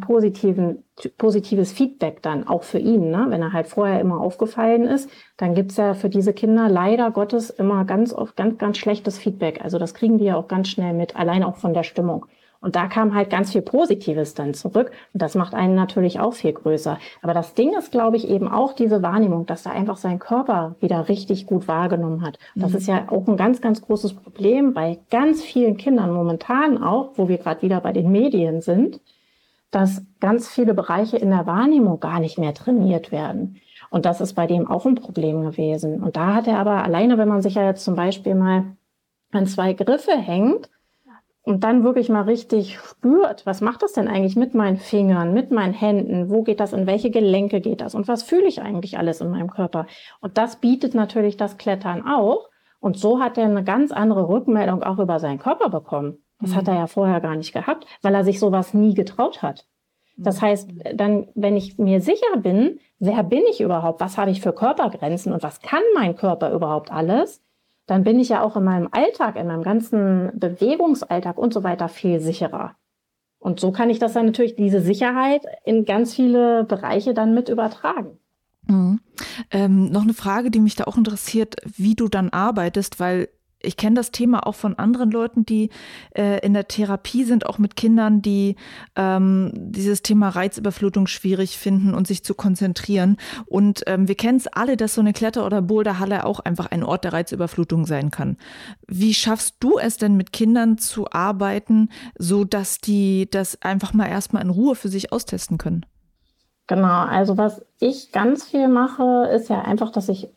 positives Feedback dann auch für ihn, ne? Wenn er halt vorher immer aufgefallen ist, dann gibt's ja für diese Kinder leider Gottes immer ganz oft ganz schlechtes Feedback. Also das kriegen die ja auch ganz schnell mit, allein auch von der Stimmung. Und da kam halt ganz viel Positives dann zurück. Und das macht einen natürlich auch viel größer. Aber das Ding ist, glaube ich, eben auch diese Wahrnehmung, dass er einfach seinen Körper wieder richtig gut wahrgenommen hat. Das ist ja auch ein ganz, ganz großes Problem bei ganz vielen Kindern momentan auch, wo wir gerade wieder bei den Medien sind, dass ganz viele Bereiche in der Wahrnehmung gar nicht mehr trainiert werden. Und das ist bei dem auch ein Problem gewesen. Und da hat er aber alleine, wenn man sich ja jetzt zum Beispiel mal an 2 Griffe hängt, und dann wirklich mal richtig spürt, was macht das denn eigentlich mit meinen Fingern, mit meinen Händen, wo geht das, in welche Gelenke geht das und was fühle ich eigentlich alles in meinem Körper. Und das bietet natürlich das Klettern auch. Und so hat er eine ganz andere Rückmeldung auch über seinen Körper bekommen. Das hat er ja vorher gar nicht gehabt, weil er sich sowas nie getraut hat. Das heißt, dann, wenn ich mir sicher bin, wer bin ich überhaupt, was habe ich für Körpergrenzen und was kann mein Körper überhaupt alles, dann bin ich ja auch in meinem Alltag, in meinem ganzen Bewegungsalltag und so weiter viel sicherer. Und so kann ich das dann natürlich, diese Sicherheit in ganz viele Bereiche dann mit übertragen. Mhm. Noch eine Frage, die mich da auch interessiert, wie du dann arbeitest, weil ich kenne das Thema auch von anderen Leuten, die in der Therapie sind, auch mit Kindern, die dieses Thema Reizüberflutung schwierig finden und sich zu konzentrieren. Und wir kennen es alle, dass so eine Kletter- oder Boulderhalle auch einfach ein Ort der Reizüberflutung sein kann. Wie schaffst du es denn, mit Kindern zu arbeiten, so dass die das einfach mal erstmal in Ruhe für sich austesten können? Genau, also was ich ganz viel mache, ist ja einfach, dass ich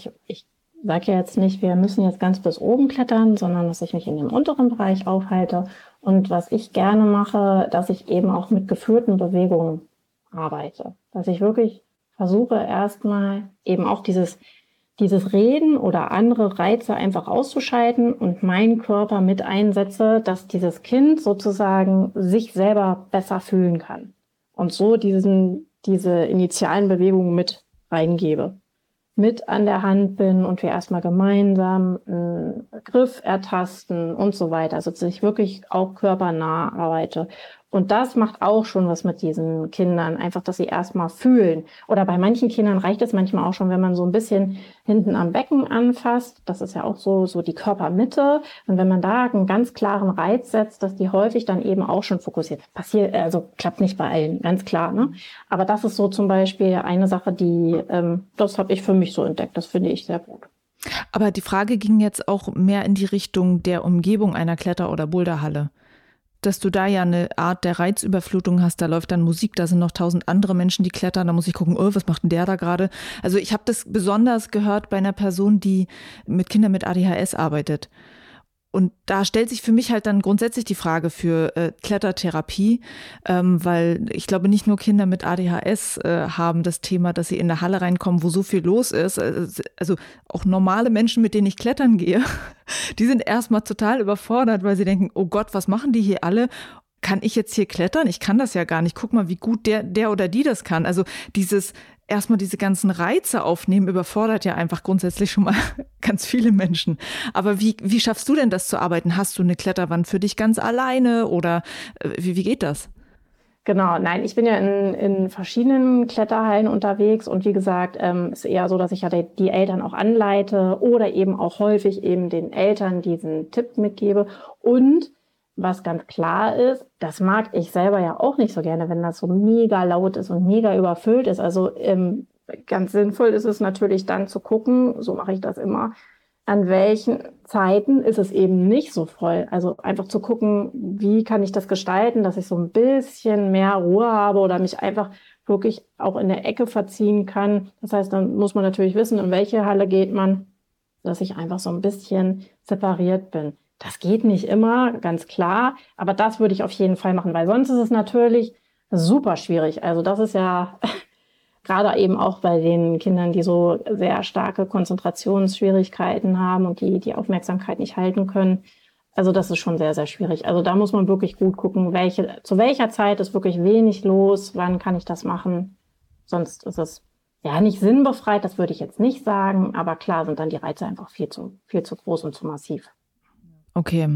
sage ja jetzt nicht, wir müssen jetzt ganz bis oben klettern, sondern dass ich mich in dem unteren Bereich aufhalte. Und was ich gerne mache, dass ich eben auch mit geführten Bewegungen arbeite. Dass ich wirklich versuche, erstmal eben auch dieses Reden oder andere Reize einfach auszuschalten und meinen Körper mit einsetze, dass dieses Kind sozusagen sich selber besser fühlen kann. Und so diese initialen Bewegungen mit reingebe. Mit an der Hand bin und wir erstmal gemeinsam einen Griff ertasten und so weiter. Also dass ich wirklich auch körpernah arbeite. Und das macht auch schon was mit diesen Kindern. Einfach, dass sie erstmal fühlen. Oder bei manchen Kindern reicht es manchmal auch schon, wenn man so ein bisschen hinten am Becken anfasst. Das ist ja auch so die Körpermitte. Und wenn man da einen ganz klaren Reiz setzt, dass die häufig dann eben auch schon fokussiert. Also klappt nicht bei allen, ganz klar, ne? Aber das ist so zum Beispiel eine Sache, das habe ich für mich so entdeckt. Das finde ich sehr gut. Aber die Frage ging jetzt auch mehr in die Richtung der Umgebung einer Kletter- oder Boulderhalle. Dass du da ja eine Art der Reizüberflutung hast, da läuft dann Musik, da sind noch 1000 andere Menschen, die klettern, da muss ich gucken, oh, was macht denn der da gerade? Also ich habe das besonders gehört bei einer Person, die mit Kindern mit ADHS arbeitet. Und da stellt sich für mich halt dann grundsätzlich die Frage für Klettertherapie, weil ich glaube, nicht nur Kinder mit ADHS haben das Thema, dass sie in eine Halle reinkommen, wo so viel los ist. Also auch normale Menschen, mit denen ich klettern gehe, die sind erstmal total überfordert, weil sie denken, oh Gott, was machen die hier alle? Kann ich jetzt hier klettern? Ich kann das ja gar nicht. Guck mal, wie gut der oder die das kann. Also erstmal diese ganzen Reize aufnehmen, überfordert ja einfach grundsätzlich schon mal ganz viele Menschen. Aber wie schaffst du denn das zu arbeiten? Hast du eine Kletterwand für dich ganz alleine oder wie geht das? Genau, nein, ich bin ja in verschiedenen Kletterhallen unterwegs und wie gesagt, ist eher so, dass ich ja die Eltern auch anleite oder eben auch häufig eben den Eltern diesen Tipp mitgebe. Und was ganz klar ist, das mag ich selber ja auch nicht so gerne, wenn das so mega laut ist und mega überfüllt ist. Also ganz sinnvoll ist es natürlich dann zu gucken, so mache ich das immer, an welchen Zeiten ist es eben nicht so voll. Also einfach zu gucken, wie kann ich das gestalten, dass ich so ein bisschen mehr Ruhe habe oder mich einfach wirklich auch in der Ecke verziehen kann. Das heißt, dann muss man natürlich wissen, in welche Halle geht man, dass ich einfach so ein bisschen separiert bin. Das geht nicht immer, ganz klar, aber das würde ich auf jeden Fall machen, weil sonst ist es natürlich super schwierig. Also das ist ja gerade eben auch bei den Kindern, die so sehr starke Konzentrationsschwierigkeiten haben und die Aufmerksamkeit nicht halten können. Also das ist schon sehr, sehr schwierig. Also da muss man wirklich gut gucken, zu welcher Zeit ist wirklich wenig los, wann kann ich das machen. Sonst ist es ja nicht sinnbefreit, das würde ich jetzt nicht sagen, aber klar sind dann die Reize einfach viel zu groß und zu massiv. Okay.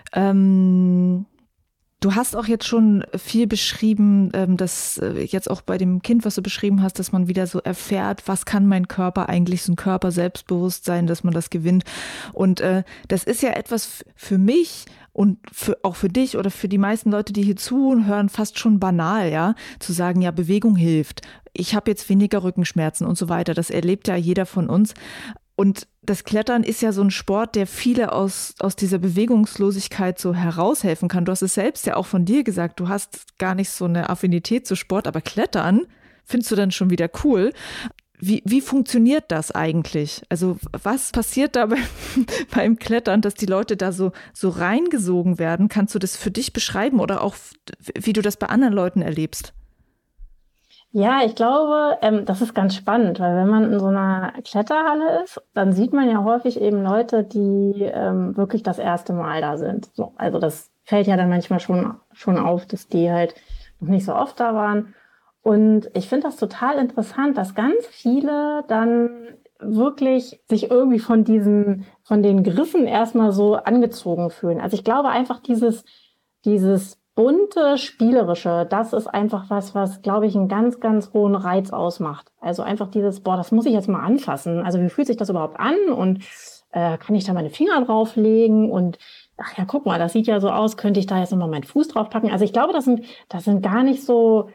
Du hast auch jetzt schon viel beschrieben, dass jetzt auch bei dem Kind, was du beschrieben hast, dass man wieder so erfährt, was kann mein Körper eigentlich, so ein Körper-Selbstbewusstsein, dass man das gewinnt. Und das ist ja etwas für mich und auch für dich oder für die meisten Leute, die hier zuhören, fast schon banal, ja, zu sagen, ja, Bewegung hilft. Ich habe jetzt weniger Rückenschmerzen und so weiter. Das erlebt ja jeder von uns. Und das Klettern ist ja so ein Sport, der viele aus dieser Bewegungslosigkeit so heraushelfen kann. Du hast es selbst ja auch von dir gesagt, du hast gar nicht so eine Affinität zu Sport, aber Klettern findest du dann schon wieder cool. Wie funktioniert das eigentlich? Also was passiert da beim Klettern, dass die Leute da so reingesogen werden? Kannst du das für dich beschreiben oder auch, wie du das bei anderen Leuten erlebst? Ja, ich glaube, das ist ganz spannend, weil wenn man in so einer Kletterhalle ist, dann sieht man ja häufig eben Leute, die wirklich das erste Mal da sind. So, also das fällt ja dann manchmal schon auf, dass die halt noch nicht so oft da waren. Und ich finde das total interessant, dass ganz viele dann wirklich sich irgendwie von den Griffen erstmal so angezogen fühlen. Also ich glaube einfach dieses bunte, spielerische, das ist einfach was, glaube ich, einen ganz, ganz hohen Reiz ausmacht. Also einfach dieses, das muss ich jetzt mal anfassen. Also wie fühlt sich das überhaupt an? Und kann ich da meine Finger drauflegen? Und ach ja, guck mal, das sieht ja so aus, könnte ich da jetzt nochmal meinen Fuß draufpacken? Also ich glaube, das sind gar nicht so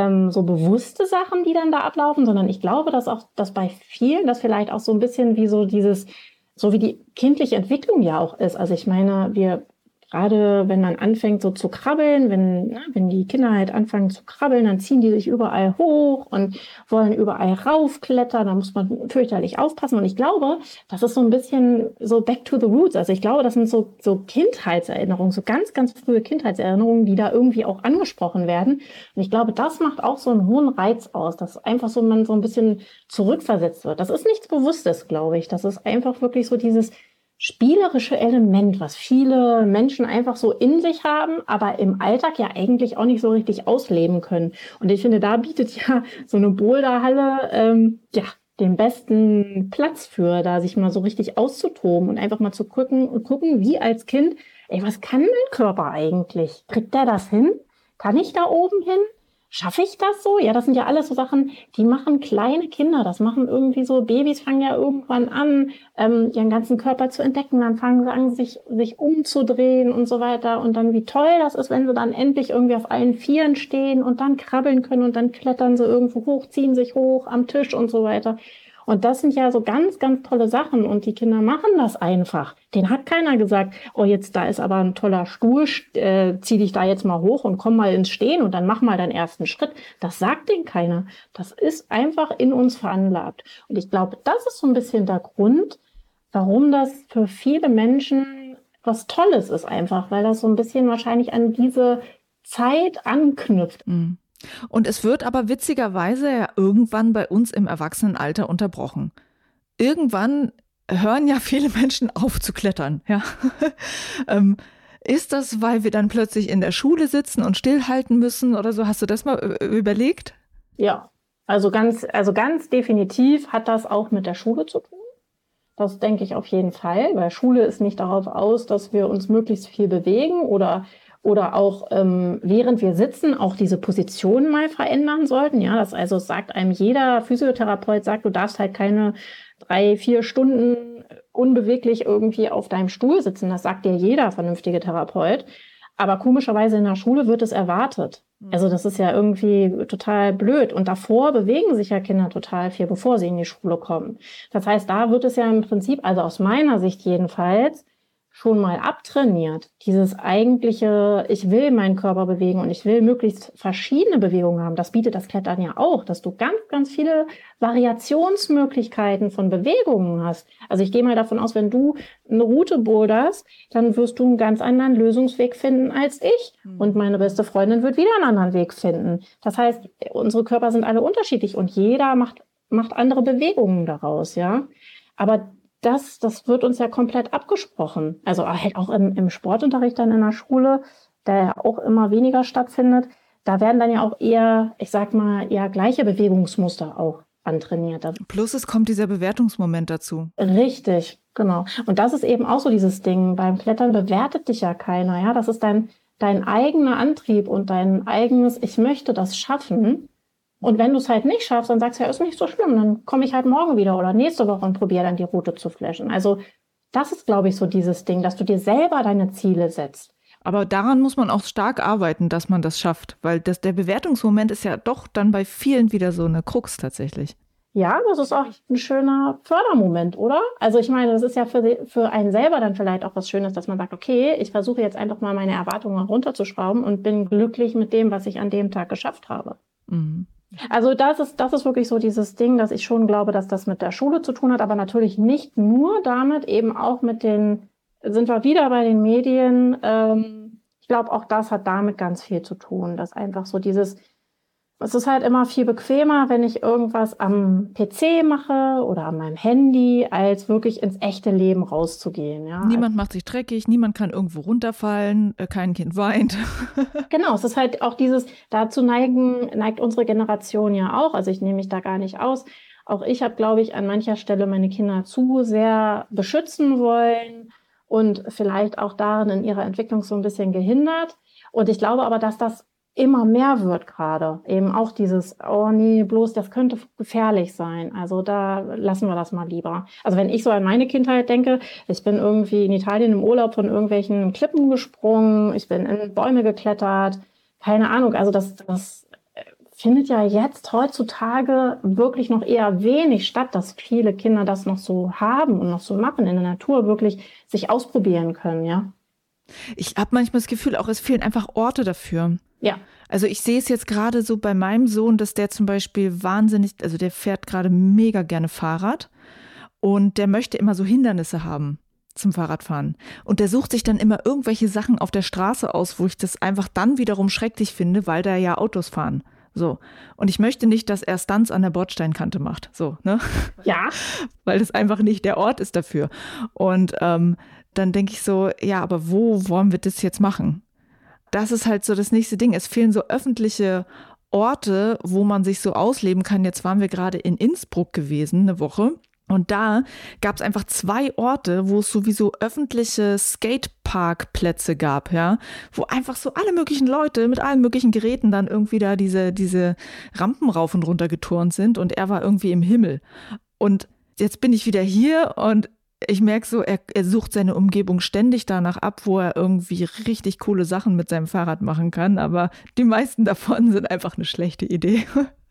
bewusste Sachen, die dann da ablaufen, sondern ich glaube, dass bei vielen das vielleicht auch so ein bisschen wie so dieses, so wie die kindliche Entwicklung ja auch ist. Also ich meine, gerade wenn man anfängt so zu krabbeln, wenn die Kinder halt anfangen zu krabbeln, dann ziehen die sich überall hoch und wollen überall raufklettern. Da muss man fürchterlich aufpassen. Und ich glaube, das ist so ein bisschen so back to the roots. Also ich glaube, das sind so Kindheitserinnerungen, so ganz, ganz frühe Kindheitserinnerungen, die da irgendwie auch angesprochen werden. Und ich glaube, das macht auch so einen hohen Reiz aus, dass einfach so man so ein bisschen zurückversetzt wird. Das ist nichts Bewusstes, glaube ich. Das ist einfach wirklich so dieses spielerische Element, was viele Menschen einfach so in sich haben, aber im Alltag ja eigentlich auch nicht so richtig ausleben können. Und ich finde, da bietet ja so eine Boulderhalle den besten Platz für, da sich mal so richtig auszutoben und einfach mal zu gucken, wie als Kind, was kann mein Körper eigentlich? Kriegt der das hin? Kann ich da oben hin? Schaffe ich das so? Ja, das sind ja alles so Sachen, die machen kleine Kinder. Das machen irgendwie so, Babys fangen ja irgendwann an, ihren ganzen Körper zu entdecken. Dann fangen sie an, sich umzudrehen und so weiter. Und dann, wie toll das ist, wenn sie dann endlich irgendwie auf allen Vieren stehen und dann krabbeln können und dann klettern sie irgendwo hoch, ziehen sich hoch am Tisch und so weiter. Und das sind ja so ganz, ganz tolle Sachen. Und die Kinder machen das einfach. Denen hat keiner gesagt, oh, jetzt da ist aber ein toller Stuhl, zieh dich da jetzt mal hoch und komm mal ins Stehen und dann mach mal deinen ersten Schritt. Das sagt denen keiner. Das ist einfach in uns veranlagt. Und ich glaube, das ist so ein bisschen der Grund, warum das für viele Menschen was Tolles ist einfach, weil das so ein bisschen wahrscheinlich an diese Zeit anknüpft. Mhm. Und es wird aber witzigerweise ja irgendwann bei uns im Erwachsenenalter unterbrochen. Irgendwann hören ja viele Menschen auf zu klettern. Ja. Ist das, weil wir dann plötzlich in der Schule sitzen und stillhalten müssen oder so? Hast du das mal überlegt? Ja, also ganz definitiv hat das auch mit der Schule zu tun. Das denke ich auf jeden Fall, weil Schule ist nicht darauf aus, dass wir uns möglichst viel bewegen oder auch während wir sitzen auch diese Position mal verändern sollten. Ja, das also sagt einem jeder Physiotherapeut, sagt, du darfst halt keine 3-4 Stunden unbeweglich irgendwie auf deinem Stuhl sitzen. Das sagt dir jeder vernünftige Therapeut. Aber komischerweise in der Schule wird es erwartet. Also das ist ja irgendwie total blöd. Und davor bewegen sich ja Kinder total viel, bevor sie in die Schule kommen. Das heißt, da wird es ja im Prinzip, also aus meiner Sicht jedenfalls, schon mal abtrainiert. Dieses eigentliche, ich will meinen Körper bewegen und ich will möglichst verschiedene Bewegungen haben. Das bietet das Klettern ja auch, dass du ganz, ganz viele Variationsmöglichkeiten von Bewegungen hast. Also ich gehe mal davon aus, wenn du eine Route boulderst, dann wirst du einen ganz anderen Lösungsweg finden als ich. Und meine beste Freundin wird wieder einen anderen Weg finden. Das heißt, unsere Körper sind alle unterschiedlich und jeder macht andere Bewegungen daraus, ja. Aber das wird uns ja komplett abgesprochen. Also halt auch im Sportunterricht dann in der Schule, der ja auch immer weniger stattfindet, da werden dann ja auch eher, ich sag mal, eher gleiche Bewegungsmuster auch antrainiert. Plus es kommt dieser Bewertungsmoment dazu. Richtig, genau. Und das ist eben auch so dieses Ding. Beim Klettern bewertet dich ja keiner. Ja, das ist dein eigener Antrieb und dein eigenes, ich möchte das schaffen. Und wenn du es halt nicht schaffst, dann sagst du ja, ist nicht so schlimm, dann komme ich halt morgen wieder oder nächste Woche und probiere dann die Route zu flashen. Also das ist, glaube ich, so dieses Ding, dass du dir selber deine Ziele setzt. Aber daran muss man auch stark arbeiten, dass man das schafft, weil der Bewertungsmoment ist ja doch dann bei vielen wieder so eine Krux tatsächlich. Ja, das ist auch ein schöner Fördermoment, oder? Also ich meine, das ist ja für einen selber dann vielleicht auch was Schönes, dass man sagt, okay, ich versuche jetzt einfach mal meine Erwartungen runterzuschrauben und bin glücklich mit dem, was ich an dem Tag geschafft habe. Mhm. Also das ist wirklich so dieses Ding, dass ich schon glaube, dass das mit der Schule zu tun hat, aber natürlich nicht nur damit, eben auch sind wir wieder bei den Medien. Ich glaube, auch das hat damit ganz viel zu tun, dass einfach so es ist halt immer viel bequemer, wenn ich irgendwas am PC mache oder an meinem Handy, als wirklich ins echte Leben rauszugehen. Ja. Niemand macht sich dreckig, niemand kann irgendwo runterfallen, kein Kind weint. Genau, es ist halt auch dazu neigt unsere Generation ja auch, also ich nehme mich da gar nicht aus. Auch ich habe, glaube ich, an mancher Stelle meine Kinder zu sehr beschützen wollen und vielleicht auch darin in ihrer Entwicklung so ein bisschen gehindert. Und ich glaube aber, dass das immer mehr wird gerade. Eben auch dieses, oh nee, bloß, das könnte gefährlich sein. Also da lassen wir das mal lieber. Also wenn ich so an meine Kindheit denke, ich bin irgendwie in Italien im Urlaub von irgendwelchen Klippen gesprungen, ich bin in Bäume geklettert, keine Ahnung. Also das findet ja jetzt heutzutage wirklich noch eher wenig statt, dass viele Kinder das noch so haben und noch so machen, in der Natur wirklich sich ausprobieren können, ja. Ich habe manchmal das Gefühl, auch es fehlen einfach Orte dafür. Ja. Also ich sehe es jetzt gerade so bei meinem Sohn, dass der zum Beispiel also der fährt gerade mega gerne Fahrrad und der möchte immer so Hindernisse haben zum Fahrradfahren. Und der sucht sich dann immer irgendwelche Sachen auf der Straße aus, wo ich das einfach dann wiederum schrecklich finde, weil da ja Autos fahren. So. Und ich möchte nicht, dass er Stunts an der Bordsteinkante macht. So, ne? Ja. Weil das einfach nicht der Ort ist dafür. Und dann denke ich so, ja, aber wo wollen wir das jetzt machen? Das ist halt so das nächste Ding. Es fehlen so öffentliche Orte, wo man sich so ausleben kann. Jetzt waren wir gerade in Innsbruck gewesen, eine Woche. Und da gab es einfach 2 Orte, wo es sowieso öffentliche Skateparkplätze gab, ja, wo einfach so alle möglichen Leute mit allen möglichen Geräten dann irgendwie da diese Rampen rauf und runter geturnt sind und er war irgendwie im Himmel. Und jetzt bin ich wieder hier und ich merke so, er sucht seine Umgebung ständig danach ab, wo er irgendwie richtig coole Sachen mit seinem Fahrrad machen kann, aber die meisten davon sind einfach eine schlechte Idee.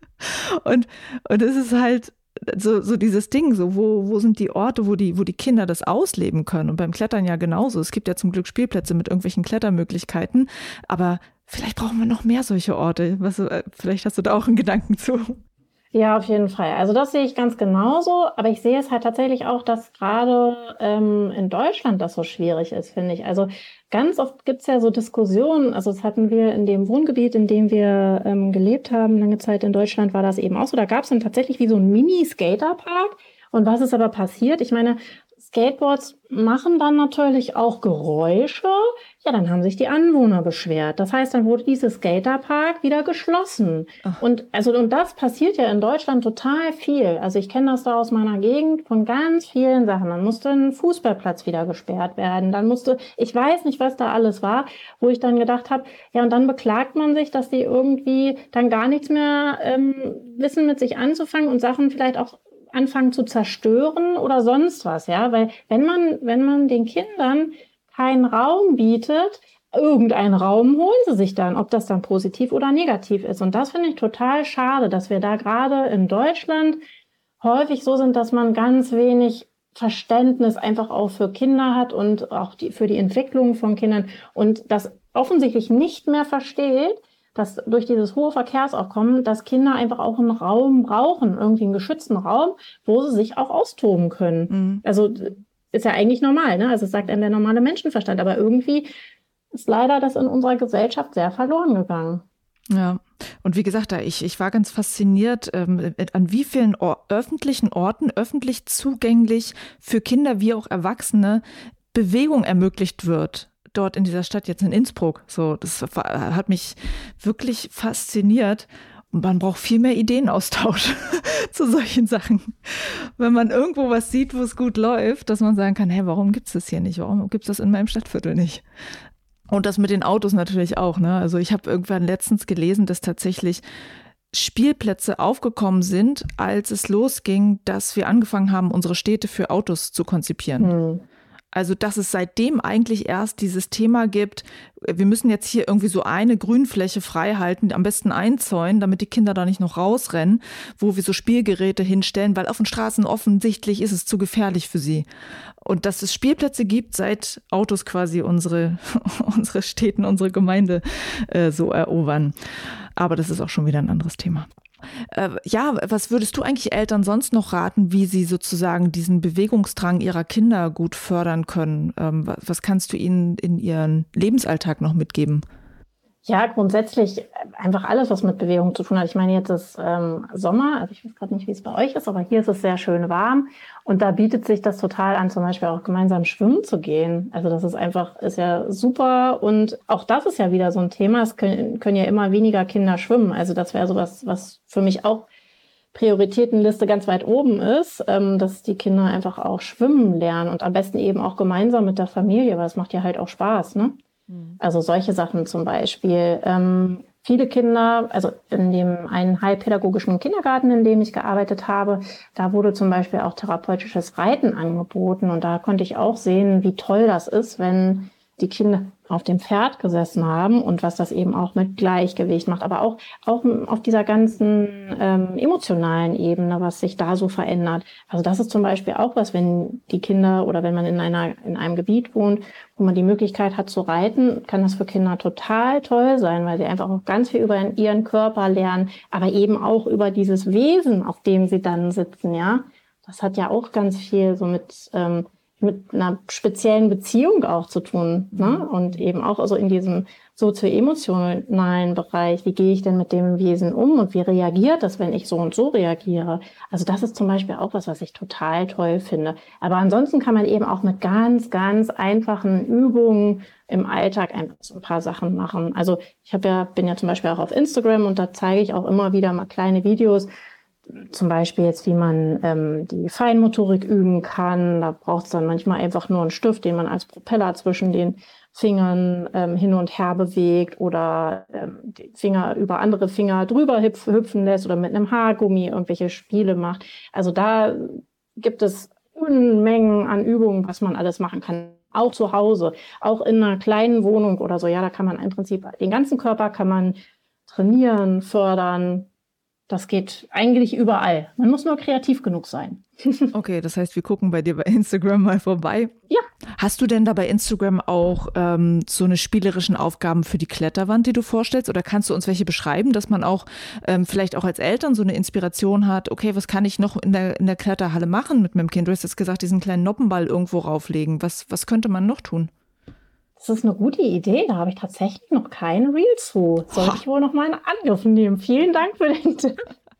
Und es ist halt so dieses Ding, so wo sind die Orte, wo die Kinder das ausleben können? Und beim Klettern ja genauso. Es gibt ja zum Glück Spielplätze mit irgendwelchen Klettermöglichkeiten, aber vielleicht brauchen wir noch mehr solche Orte. Vielleicht hast du da auch einen Gedanken zu. Ja, auf jeden Fall. Also das sehe ich ganz genauso, aber ich sehe es halt tatsächlich auch, dass gerade in Deutschland das so schwierig ist, finde ich. Also ganz oft gibt's ja so Diskussionen, also das hatten wir in dem Wohngebiet, in dem wir gelebt haben, lange Zeit in Deutschland war das eben auch so. Da gab's dann tatsächlich wie so ein Mini-Skaterpark. Und was ist aber passiert? Ich meine, Skateboards machen dann natürlich auch Geräusche. Ja, dann haben sich die Anwohner beschwert. Das heißt, dann wurde dieser Skaterpark wieder geschlossen. Ach. Und das passiert ja in Deutschland total viel. Also ich kenne das da aus meiner Gegend von ganz vielen Sachen. Dann musste ein Fußballplatz wieder gesperrt werden. Ich weiß nicht, was da alles war, wo ich dann gedacht habe, ja, und dann beklagt man sich, dass die irgendwie dann gar nichts mehr wissen, mit sich anzufangen und Sachen vielleicht auch anfangen zu zerstören oder sonst was, ja, weil wenn man den Kindern keinen Raum bietet, irgendeinen Raum holen sie sich dann, ob das dann positiv oder negativ ist. Und das finde ich total schade, dass wir da gerade in Deutschland häufig so sind, dass man ganz wenig Verständnis einfach auch für Kinder hat und auch für die Entwicklung von Kindern und das offensichtlich nicht mehr versteht, dass durch dieses hohe Verkehrsaufkommen, dass Kinder einfach auch einen Raum brauchen, irgendwie einen geschützten Raum, wo sie sich auch austoben können. Mhm. Also ist ja eigentlich normal, ne? Also es sagt einem der normale Menschenverstand, aber irgendwie ist leider das in unserer Gesellschaft sehr verloren gegangen. Ja, und wie gesagt, ich war ganz fasziniert, an wie vielen öffentlichen Orten, öffentlich zugänglich für Kinder wie auch Erwachsene Bewegung ermöglicht wird. Dort in dieser Stadt, jetzt in Innsbruck. So, das hat mich wirklich fasziniert. Und man braucht viel mehr Ideenaustausch zu solchen Sachen. Wenn man irgendwo was sieht, wo es gut läuft, dass man sagen kann, hey, warum gibt es das hier nicht? Warum gibt es das in meinem Stadtviertel nicht? Und das mit den Autos natürlich auch, ne? Also ich habe irgendwann letztens gelesen, dass tatsächlich Spielplätze aufgekommen sind, als es losging, dass wir angefangen haben, unsere Städte für Autos zu konzipieren. Hm. Also, dass es seitdem eigentlich erst dieses Thema gibt, wir müssen jetzt hier irgendwie so eine Grünfläche frei halten, am besten einzäunen, damit die Kinder da nicht noch rausrennen, wo wir so Spielgeräte hinstellen, weil auf den Straßen offensichtlich ist es zu gefährlich für sie. Und dass es Spielplätze gibt, seit Autos quasi unsere Städten, unsere Gemeinde so erobern. Aber das ist auch schon wieder ein anderes Thema. Ja, was würdest du eigentlich Eltern sonst noch raten, wie sie sozusagen diesen Bewegungsdrang ihrer Kinder gut fördern können? Was kannst du ihnen in ihren Lebensalltag noch mitgeben? Ja, grundsätzlich einfach alles, was mit Bewegung zu tun hat. Ich meine, jetzt ist Sommer, also ich weiß gerade nicht, wie es bei euch ist, aber hier ist es sehr schön warm und da bietet sich das total an, zum Beispiel auch gemeinsam schwimmen zu gehen. Also das ist ja super und auch das ist ja wieder so ein Thema. Es können ja immer weniger Kinder schwimmen. Also das wäre sowas, was für mich auch Prioritätenliste ganz weit oben ist, dass die Kinder einfach auch schwimmen lernen und am besten eben auch gemeinsam mit der Familie, weil es macht ja halt auch Spaß, ne? Also solche Sachen zum Beispiel. Viele Kinder, also in dem einen heilpädagogischen Kindergarten, in dem ich gearbeitet habe, da wurde zum Beispiel auch therapeutisches Reiten angeboten. Und da konnte ich auch sehen, wie toll das ist, wenn die Kinder auf dem Pferd gesessen haben und was das eben auch mit Gleichgewicht macht, aber auch auf dieser ganzen emotionalen Ebene, was sich da so verändert. Also das ist zum Beispiel auch was, wenn die Kinder oder wenn man in einem Gebiet wohnt, wo man die Möglichkeit hat zu reiten, kann das für Kinder total toll sein, weil sie einfach auch ganz viel über ihren Körper lernen, aber eben auch über dieses Wesen, auf dem sie dann sitzen, ja. Das hat ja auch ganz viel so mit einer speziellen Beziehung auch zu tun, ne? Und eben auch also in diesem sozio-emotionalen Bereich, wie gehe ich denn mit dem Wesen um und wie reagiert das, wenn ich so und so reagiere? Also das ist zum Beispiel auch was ich total toll finde. Aber ansonsten kann man eben auch mit ganz, ganz einfachen Übungen im Alltag einfach so ein paar Sachen machen. Also ich bin ja zum Beispiel auch auf Instagram und da zeige ich auch immer wieder mal kleine Videos, zum Beispiel jetzt, wie man die Feinmotorik üben kann. Da braucht es dann manchmal einfach nur einen Stift, den man als Propeller zwischen den Fingern hin und her bewegt oder die Finger über andere Finger drüber hüpfen lässt oder mit einem Haargummi irgendwelche Spiele macht. Also da gibt es Unmengen an Übungen, was man alles machen kann. Auch zu Hause, auch in einer kleinen Wohnung oder so. Ja, da kann man im Prinzip den ganzen Körper kann man trainieren, fördern. Das geht eigentlich überall. Man muss nur kreativ genug sein. Okay, das heißt, wir gucken bei dir bei Instagram mal vorbei. Ja. Hast du denn da bei Instagram auch so eine spielerischen Aufgaben für die Kletterwand, die du vorstellst? Oder kannst du uns welche beschreiben, dass man auch vielleicht auch als Eltern so eine Inspiration hat? Okay, was kann ich noch in der Kletterhalle machen mit meinem Kind? Du hast jetzt gesagt, diesen kleinen Noppenball irgendwo rauflegen. Was könnte man noch tun? Das ist eine gute Idee. Da habe ich tatsächlich noch keinen Reel zu. Sollte ich wohl noch mal in Angriff nehmen. Vielen Dank für den Tipp.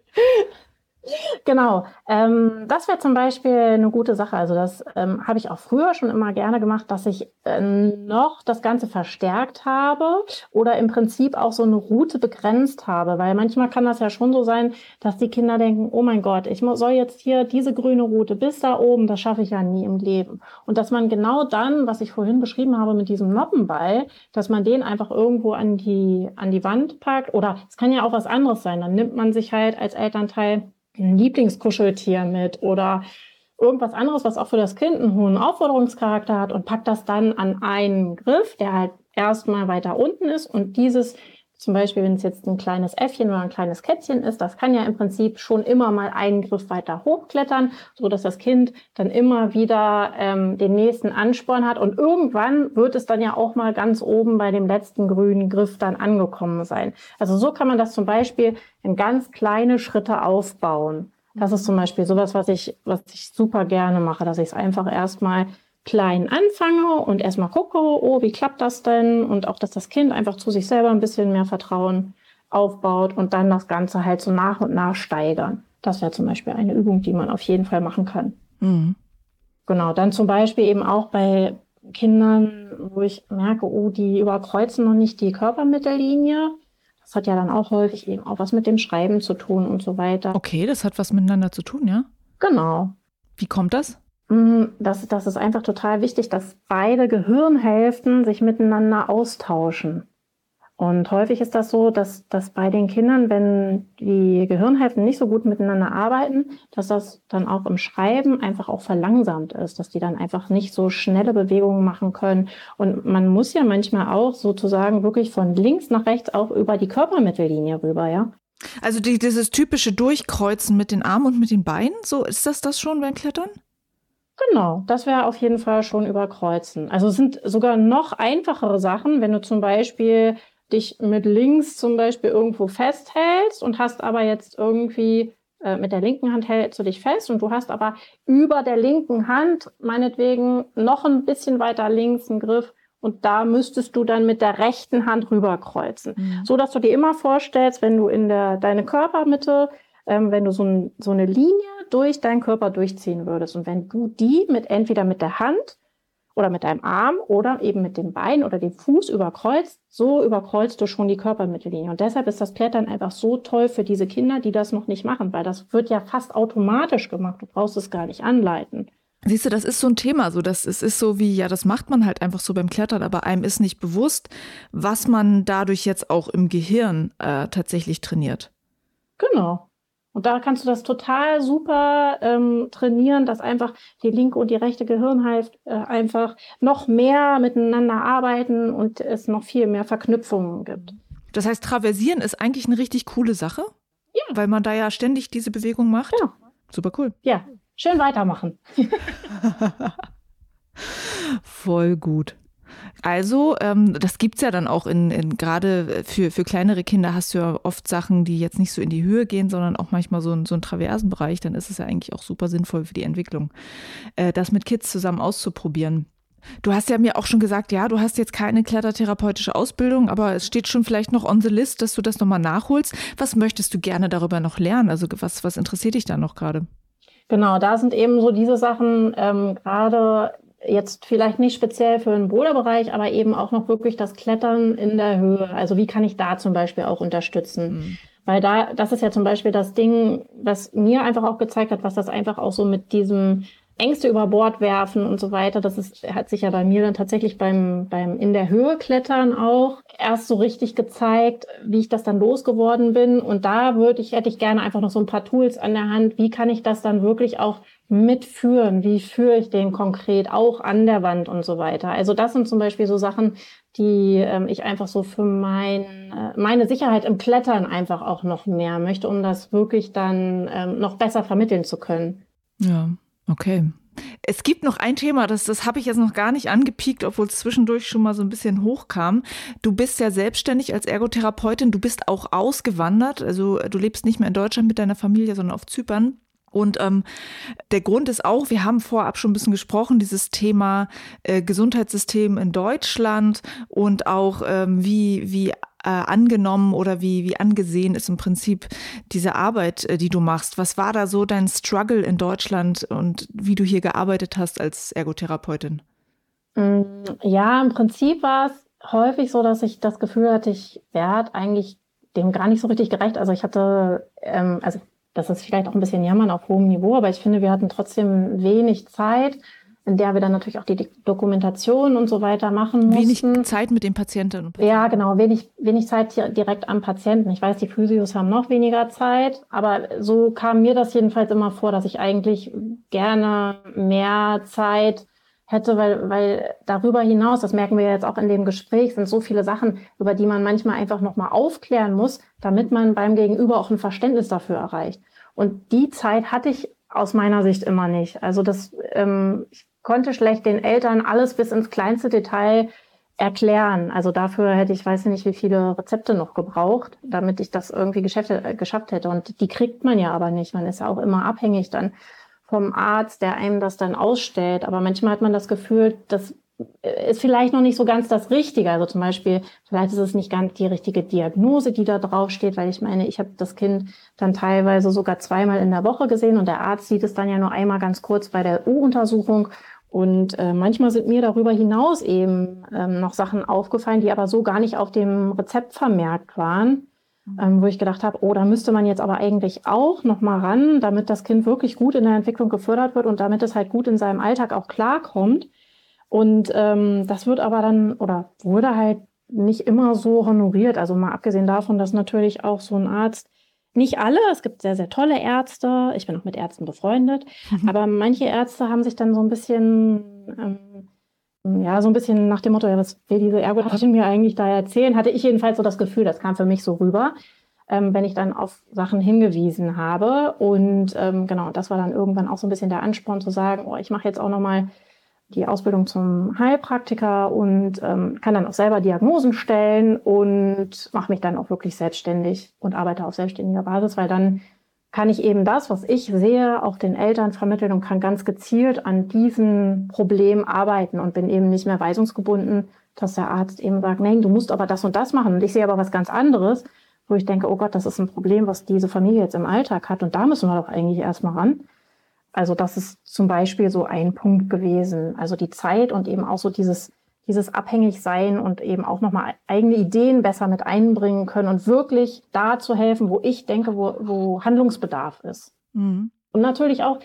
Genau, das wäre zum Beispiel eine gute Sache. Also das habe ich auch früher schon immer gerne gemacht, dass ich noch das Ganze verstärkt habe oder im Prinzip auch so eine Route begrenzt habe. Weil manchmal kann das ja schon so sein, dass die Kinder denken, oh mein Gott, ich soll jetzt hier diese grüne Route bis da oben, das schaffe ich ja nie im Leben. Und dass man genau dann, was ich vorhin beschrieben habe mit diesem Noppenball, dass man den einfach irgendwo an die Wand packt. Oder es kann ja auch was anderes sein. Dann nimmt man sich halt als Elternteil ein Lieblingskuscheltier mit oder irgendwas anderes, was auch für das Kind einen hohen Aufforderungscharakter hat und packt das dann an einen Griff, der halt erstmal weiter unten ist und dieses, zum Beispiel, wenn es jetzt ein kleines Äffchen oder ein kleines Kätzchen ist, das kann ja im Prinzip schon immer mal einen Griff weiter hochklettern, so dass das Kind dann immer wieder den nächsten Ansporn hat und irgendwann wird es dann ja auch mal ganz oben bei dem letzten grünen Griff dann angekommen sein. Also so kann man das zum Beispiel in ganz kleine Schritte aufbauen. Das ist zum Beispiel sowas, was ich super gerne mache, dass ich es einfach erstmal klein anfange und erstmal gucke, oh, wie klappt das denn? Und auch, dass das Kind einfach zu sich selber ein bisschen mehr Vertrauen aufbaut und dann das Ganze halt so nach und nach steigern. Das wäre zum Beispiel eine Übung, die man auf jeden Fall machen kann. Mhm. Genau, dann zum Beispiel eben auch bei Kindern, wo ich merke, oh, die überkreuzen noch nicht die Körpermittellinie. Das hat ja dann auch häufig eben auch was mit dem Schreiben zu tun und so weiter. Okay, das hat was miteinander zu tun, ja? Genau. Wie kommt das? Das ist einfach total wichtig, dass beide Gehirnhälften sich miteinander austauschen. Und häufig ist das so, dass bei den Kindern, wenn die Gehirnhälften nicht so gut miteinander arbeiten, dass das dann auch im Schreiben einfach auch verlangsamt ist, dass die dann einfach nicht so schnelle Bewegungen machen können. Und man muss ja manchmal auch sozusagen wirklich von links nach rechts auch über die Körpermittellinie rüber, ja. Also dieses typische Durchkreuzen mit den Armen und mit den Beinen, so ist das schon beim Klettern? Genau, das wäre auf jeden Fall schon überkreuzen. Also es sind sogar noch einfachere Sachen, wenn du zum Beispiel dich mit links zum Beispiel irgendwo festhältst und hast aber jetzt irgendwie mit der linken Hand hältst du dich fest und du hast aber über der linken Hand meinetwegen noch ein bisschen weiter links einen Griff und da müsstest du dann mit der rechten Hand rüberkreuzen. So dass du dir immer vorstellst, wenn du in deine Körpermitte, wenn du so eine Linie durch deinen Körper durchziehen würdest und wenn du die entweder mit der Hand oder mit deinem Arm oder eben mit dem Bein oder dem Fuß überkreuzt, so überkreuzt du schon die Körpermittellinie. Und deshalb ist das Klettern einfach so toll für diese Kinder, die das noch nicht machen, weil das wird ja fast automatisch gemacht. Du brauchst es gar nicht anleiten. Siehst du, das ist so ein Thema, so es ist so wie, ja, das macht man halt einfach so beim Klettern, aber einem ist nicht bewusst, was man dadurch jetzt auch im Gehirn tatsächlich trainiert. Genau. Und da kannst du das total super trainieren, dass einfach die linke und die rechte Gehirnhälfte einfach noch mehr miteinander arbeiten und es noch viel mehr Verknüpfungen gibt. Das heißt, Traversieren ist eigentlich eine richtig coole Sache, ja, weil man da ja ständig diese Bewegung macht. Ja. Super cool. Ja, schön weitermachen. Voll gut. Also, das gibt's ja dann auch gerade für kleinere Kinder hast du ja oft Sachen, die jetzt nicht so in die Höhe gehen, sondern auch manchmal so ein Traversenbereich. Dann ist es ja eigentlich auch super sinnvoll für die Entwicklung, das mit Kids zusammen auszuprobieren. Du hast ja mir auch schon gesagt, ja, du hast jetzt keine klettertherapeutische Ausbildung, aber es steht schon vielleicht noch on the list, dass du das nochmal nachholst. Was möchtest du gerne darüber noch lernen? Also was interessiert dich da noch gerade? Genau, da sind eben so diese Sachen gerade jetzt vielleicht nicht speziell für den Boulderbereich, aber eben auch noch wirklich das Klettern in der Höhe. Also wie kann ich da zum Beispiel auch unterstützen? Weil das ist ja zum Beispiel das Ding, was mir einfach auch gezeigt hat, was das einfach auch so mit diesem Ängste über Bord werfen und so weiter. Hat sich ja bei mir dann tatsächlich beim in der Höhe klettern auch erst so richtig gezeigt, wie ich das dann losgeworden bin. Und da hätte ich gerne einfach noch so ein paar Tools an der Hand. Wie kann ich das dann wirklich auch mitführen? Wie führe ich den konkret auch an der Wand und so weiter? Also das sind zum Beispiel so Sachen, die ich einfach so für meine Sicherheit im Klettern einfach auch noch mehr möchte, um das wirklich dann noch besser vermitteln zu können. Ja. Okay. Es gibt noch ein Thema, das habe ich jetzt noch gar nicht angepiekt, obwohl es zwischendurch schon mal so ein bisschen hochkam. Du bist ja selbstständig als Ergotherapeutin, du bist auch ausgewandert, also du lebst nicht mehr in Deutschland mit deiner Familie, sondern auf Zypern. Und der Grund ist auch, wir haben vorab schon ein bisschen gesprochen, dieses Thema Gesundheitssystem in Deutschland und auch wie angenommen oder wie angesehen ist im Prinzip diese Arbeit, die du machst. Was war da so dein Struggle in Deutschland und wie du hier gearbeitet hast als Ergotherapeutin? Ja, im Prinzip war es häufig so, dass ich das Gefühl hatte, ich werde eigentlich dem gar nicht so richtig gerecht. Also ich hatte, also das ist vielleicht auch ein bisschen Jammern auf hohem Niveau, aber ich finde, wir hatten trotzdem wenig Zeit, in der wir dann natürlich auch die Dokumentation und so weiter machen mussten. Wenig Zeit mit den Patientinnen und Patienten. Ja, genau, wenig Zeit direkt am Patienten. Ich weiß, die Physios haben noch weniger Zeit, aber so kam mir das jedenfalls immer vor, dass ich eigentlich gerne mehr Zeit hätte, weil darüber hinaus, das merken wir jetzt auch in dem Gespräch, sind so viele Sachen, über die man manchmal einfach nochmal aufklären muss, damit man beim Gegenüber auch ein Verständnis dafür erreicht. Und die Zeit hatte ich aus meiner Sicht immer nicht. Also ich konnte schlecht den Eltern alles bis ins kleinste Detail erklären. Also dafür hätte ich, weiß nicht, wie viele Rezepte noch gebraucht, damit ich das irgendwie geschafft hätte. Und die kriegt man ja aber nicht. Man ist ja auch immer abhängig dann vom Arzt, der einem das dann ausstellt. Aber manchmal hat man das Gefühl, das ist vielleicht noch nicht so ganz das Richtige. Also zum Beispiel, vielleicht ist es nicht ganz die richtige Diagnose, die da drauf steht, weil ich meine, ich habe das Kind dann teilweise sogar 2-mal in der Woche gesehen und der Arzt sieht es dann ja nur einmal ganz kurz bei der U-Untersuchung. Und manchmal sind mir darüber hinaus eben noch Sachen aufgefallen, die aber so gar nicht auf dem Rezept vermerkt waren, wo ich gedacht habe, oh, da müsste man jetzt aber eigentlich auch noch mal ran, damit das Kind wirklich gut in der Entwicklung gefördert wird und damit es halt gut in seinem Alltag auch klarkommt. Und das wird aber dann oder wurde halt nicht immer so honoriert. Also mal abgesehen davon, dass natürlich auch so ein Arzt, nicht alle, es gibt sehr, sehr tolle Ärzte, ich bin auch mit Ärzten befreundet, aber manche Ärzte haben sich dann so ein bisschen, so ein bisschen nach dem Motto, ja, was will diese Ergotherapeutin mir eigentlich da erzählen, hatte ich jedenfalls so das Gefühl, das kam für mich so rüber, wenn ich dann auf Sachen hingewiesen habe. Und genau, das war dann irgendwann auch so ein bisschen der Ansporn zu sagen, oh, ich mache jetzt auch nochmal die Ausbildung zum Heilpraktiker und kann dann auch selber Diagnosen stellen und mache mich dann auch wirklich selbstständig und arbeite auf selbstständiger Basis, weil dann kann ich eben das, was ich sehe, auch den Eltern vermitteln und kann ganz gezielt an diesen Problemen arbeiten und bin eben nicht mehr weisungsgebunden, dass der Arzt eben sagt, nein, du musst aber das und das machen und ich sehe aber was ganz anderes, wo ich denke, oh Gott, das ist ein Problem, was diese Familie jetzt im Alltag hat und da müssen wir doch eigentlich erstmal ran. Also das ist zum Beispiel so ein Punkt gewesen. Also die Zeit und eben auch so dieses Abhängigsein und eben auch nochmal eigene Ideen besser mit einbringen können und wirklich da zu helfen, wo ich denke, wo Handlungsbedarf ist. Mhm. Und natürlich auch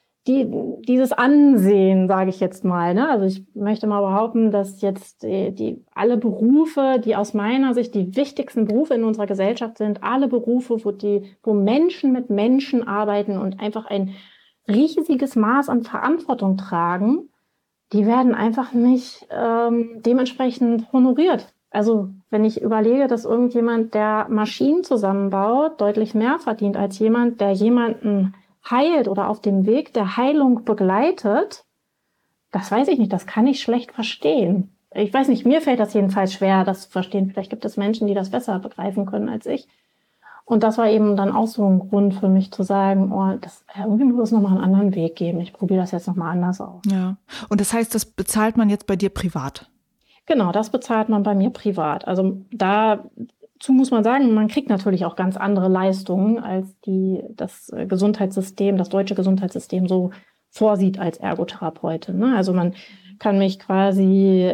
dieses Ansehen, sage ich jetzt mal. Ne? Also ich möchte mal behaupten, dass jetzt alle Berufe, die aus meiner Sicht die wichtigsten Berufe in unserer Gesellschaft sind, alle Berufe, wo Menschen mit Menschen arbeiten und einfach ein riesiges Maß an Verantwortung tragen, die werden einfach nicht dementsprechend honoriert. Also wenn ich überlege, dass irgendjemand, der Maschinen zusammenbaut, deutlich mehr verdient als jemand, der jemanden heilt oder auf dem Weg der Heilung begleitet, das weiß ich nicht, das kann ich schlecht verstehen. Ich weiß nicht, mir fällt das jedenfalls schwer, das zu verstehen. Vielleicht gibt es Menschen, die das besser begreifen können als ich. Und das war eben dann auch so ein Grund für mich zu sagen, irgendwie muss es nochmal einen anderen Weg geben. Ich probiere das jetzt nochmal anders aus. Ja. Und das heißt, das bezahlt man jetzt bei dir privat? Genau, das bezahlt man bei mir privat. Also dazu muss man sagen, man kriegt natürlich auch ganz andere Leistungen, als das Gesundheitssystem, das deutsche Gesundheitssystem so vorsieht als Ergotherapeutin. Ne? Also man kann mich quasi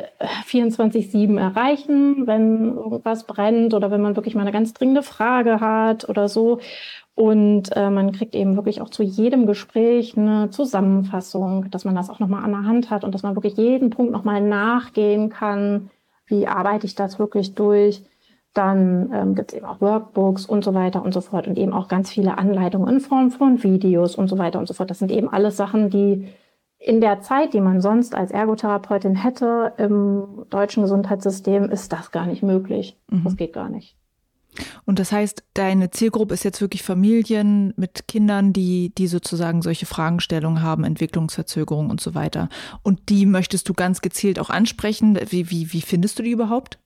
24/7 erreichen, wenn irgendwas brennt oder wenn man wirklich mal eine ganz dringende Frage hat oder so. Und man kriegt eben wirklich auch zu jedem Gespräch eine Zusammenfassung, dass man das auch nochmal an der Hand hat und dass man wirklich jeden Punkt nochmal nachgehen kann. Wie arbeite ich das wirklich durch? Dann gibt es eben auch Workbooks und so weiter und so fort und eben auch ganz viele Anleitungen in Form von Videos und so weiter und so fort. Das sind eben alles Sachen, die in der Zeit, die man sonst als Ergotherapeutin hätte im deutschen Gesundheitssystem, ist das gar nicht möglich. Das geht gar nicht. Und das heißt, deine Zielgruppe ist jetzt wirklich Familien mit Kindern, die sozusagen solche Fragestellungen haben, Entwicklungsverzögerungen und so weiter. Und die möchtest du ganz gezielt auch ansprechen. Wie findest du die überhaupt?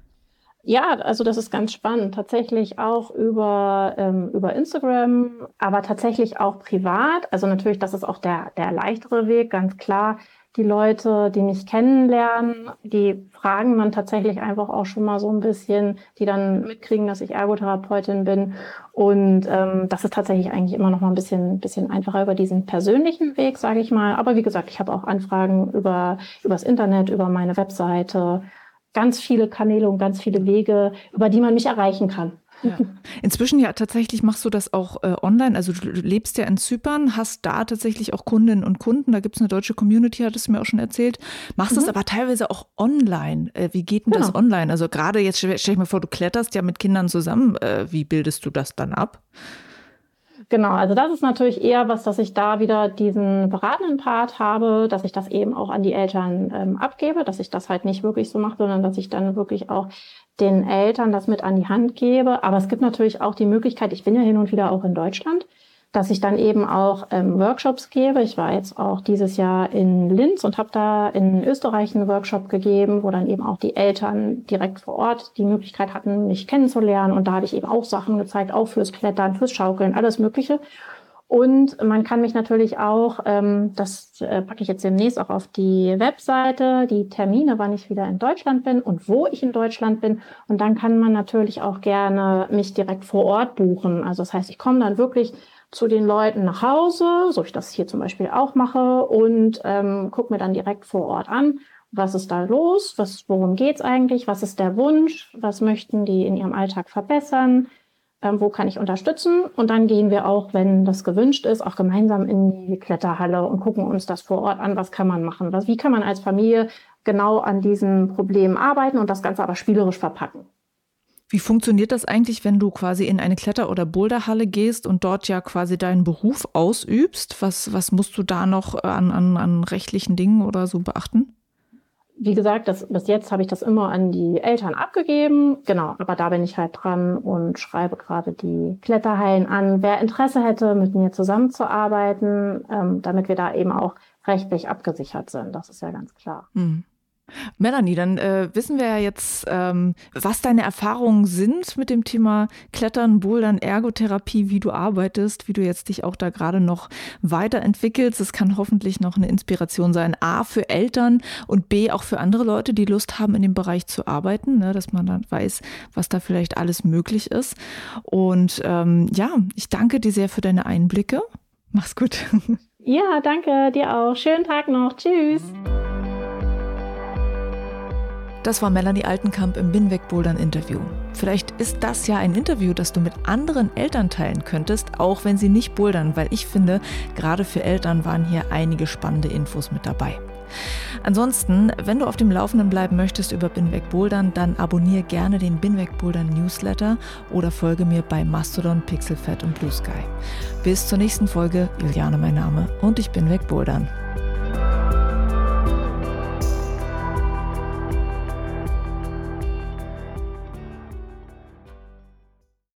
Ja, also das ist ganz spannend. Tatsächlich auch über Instagram, aber tatsächlich auch privat. Also natürlich, das ist auch der leichtere Weg, ganz klar. Die Leute, die mich kennenlernen, die fragen dann tatsächlich einfach auch schon mal so ein bisschen, die dann mitkriegen, dass ich Ergotherapeutin bin. Und das ist tatsächlich eigentlich immer noch mal ein bisschen einfacher über diesen persönlichen Weg, sage ich mal. Aber wie gesagt, ich habe auch Anfragen übers Internet, über meine Webseite. Ganz viele Kanäle und ganz viele Wege, über die man mich erreichen kann. Ja. Inzwischen ja tatsächlich machst du das auch online. Also du lebst ja in Zypern, hast da tatsächlich auch Kundinnen und Kunden. Da gibt es eine deutsche Community, hattest du mir auch schon erzählt. Machst es aber teilweise auch online. Wie geht denn das online? Also gerade jetzt stell ich mir vor, du kletterst ja mit Kindern zusammen. Wie bildest du das dann ab? Genau, also das ist natürlich eher was, dass ich da wieder diesen beratenden Part habe, dass ich das eben auch an die Eltern abgebe, dass ich das halt nicht wirklich so mache, sondern dass ich dann wirklich auch den Eltern das mit an die Hand gebe. Aber es gibt natürlich auch die Möglichkeit, ich bin ja hin und wieder auch in Deutschland, dass ich dann eben auch Workshops gebe. Ich war jetzt auch dieses Jahr in Linz und habe da in Österreich einen Workshop gegeben, wo dann eben auch die Eltern direkt vor Ort die Möglichkeit hatten, mich kennenzulernen. Und da habe ich eben auch Sachen gezeigt, auch fürs Klettern, fürs Schaukeln, alles Mögliche. Und man kann mich natürlich auch, das packe ich jetzt demnächst auch auf die Webseite, die Termine, wann ich wieder in Deutschland bin und wo ich in Deutschland bin. Und dann kann man natürlich auch gerne mich direkt vor Ort buchen. Also das heißt, ich komme dann wirklich zu den Leuten nach Hause, so ich das hier zum Beispiel auch mache, und gucke mir dann direkt vor Ort an, was ist da los, worum geht's eigentlich, was ist der Wunsch, was möchten die in ihrem Alltag verbessern, wo kann ich unterstützen, und dann gehen wir auch, wenn das gewünscht ist, auch gemeinsam in die Kletterhalle und gucken uns das vor Ort an, was kann man machen, wie kann man als Familie genau an diesen Problemen arbeiten und das Ganze aber spielerisch verpacken. Wie funktioniert das eigentlich, wenn du quasi in eine Kletter- oder Boulderhalle gehst und dort ja quasi deinen Beruf ausübst? Was musst du da noch an rechtlichen Dingen oder so beachten? Wie gesagt, bis jetzt habe ich das immer an die Eltern abgegeben. Genau, aber da bin ich halt dran und schreibe gerade die Kletterhallen an, wer Interesse hätte, mit mir zusammenzuarbeiten, damit wir da eben auch rechtlich abgesichert sind. Das ist ja ganz klar. Mhm. Melanie, dann wissen wir ja jetzt, was deine Erfahrungen sind mit dem Thema Klettern, Bouldern, Ergotherapie, wie du arbeitest, wie du jetzt dich auch da gerade noch weiterentwickelst. Es kann hoffentlich noch eine Inspiration sein, A, für Eltern und B, auch für andere Leute, die Lust haben, in dem Bereich zu arbeiten, ne, dass man dann weiß, was da vielleicht alles möglich ist. Und ja, ich danke dir sehr für deine Einblicke. Mach's gut. Ja, danke, dir auch. Schönen Tag noch. Tschüss. Das war Melanie Altenkamp im Binweg-Bouldern-Interview. Vielleicht ist das ja ein Interview, das du mit anderen Eltern teilen könntest, auch wenn sie nicht bouldern, weil ich finde, gerade für Eltern waren hier einige spannende Infos mit dabei. Ansonsten, wenn du auf dem Laufenden bleiben möchtest über Binweg Bouldern, dann abonniere gerne den Binweg Bouldern Newsletter oder folge mir bei Mastodon, Pixelfed und Blue Sky. Bis zur nächsten Folge, Juliane mein Name und ich bin weg Bouldern.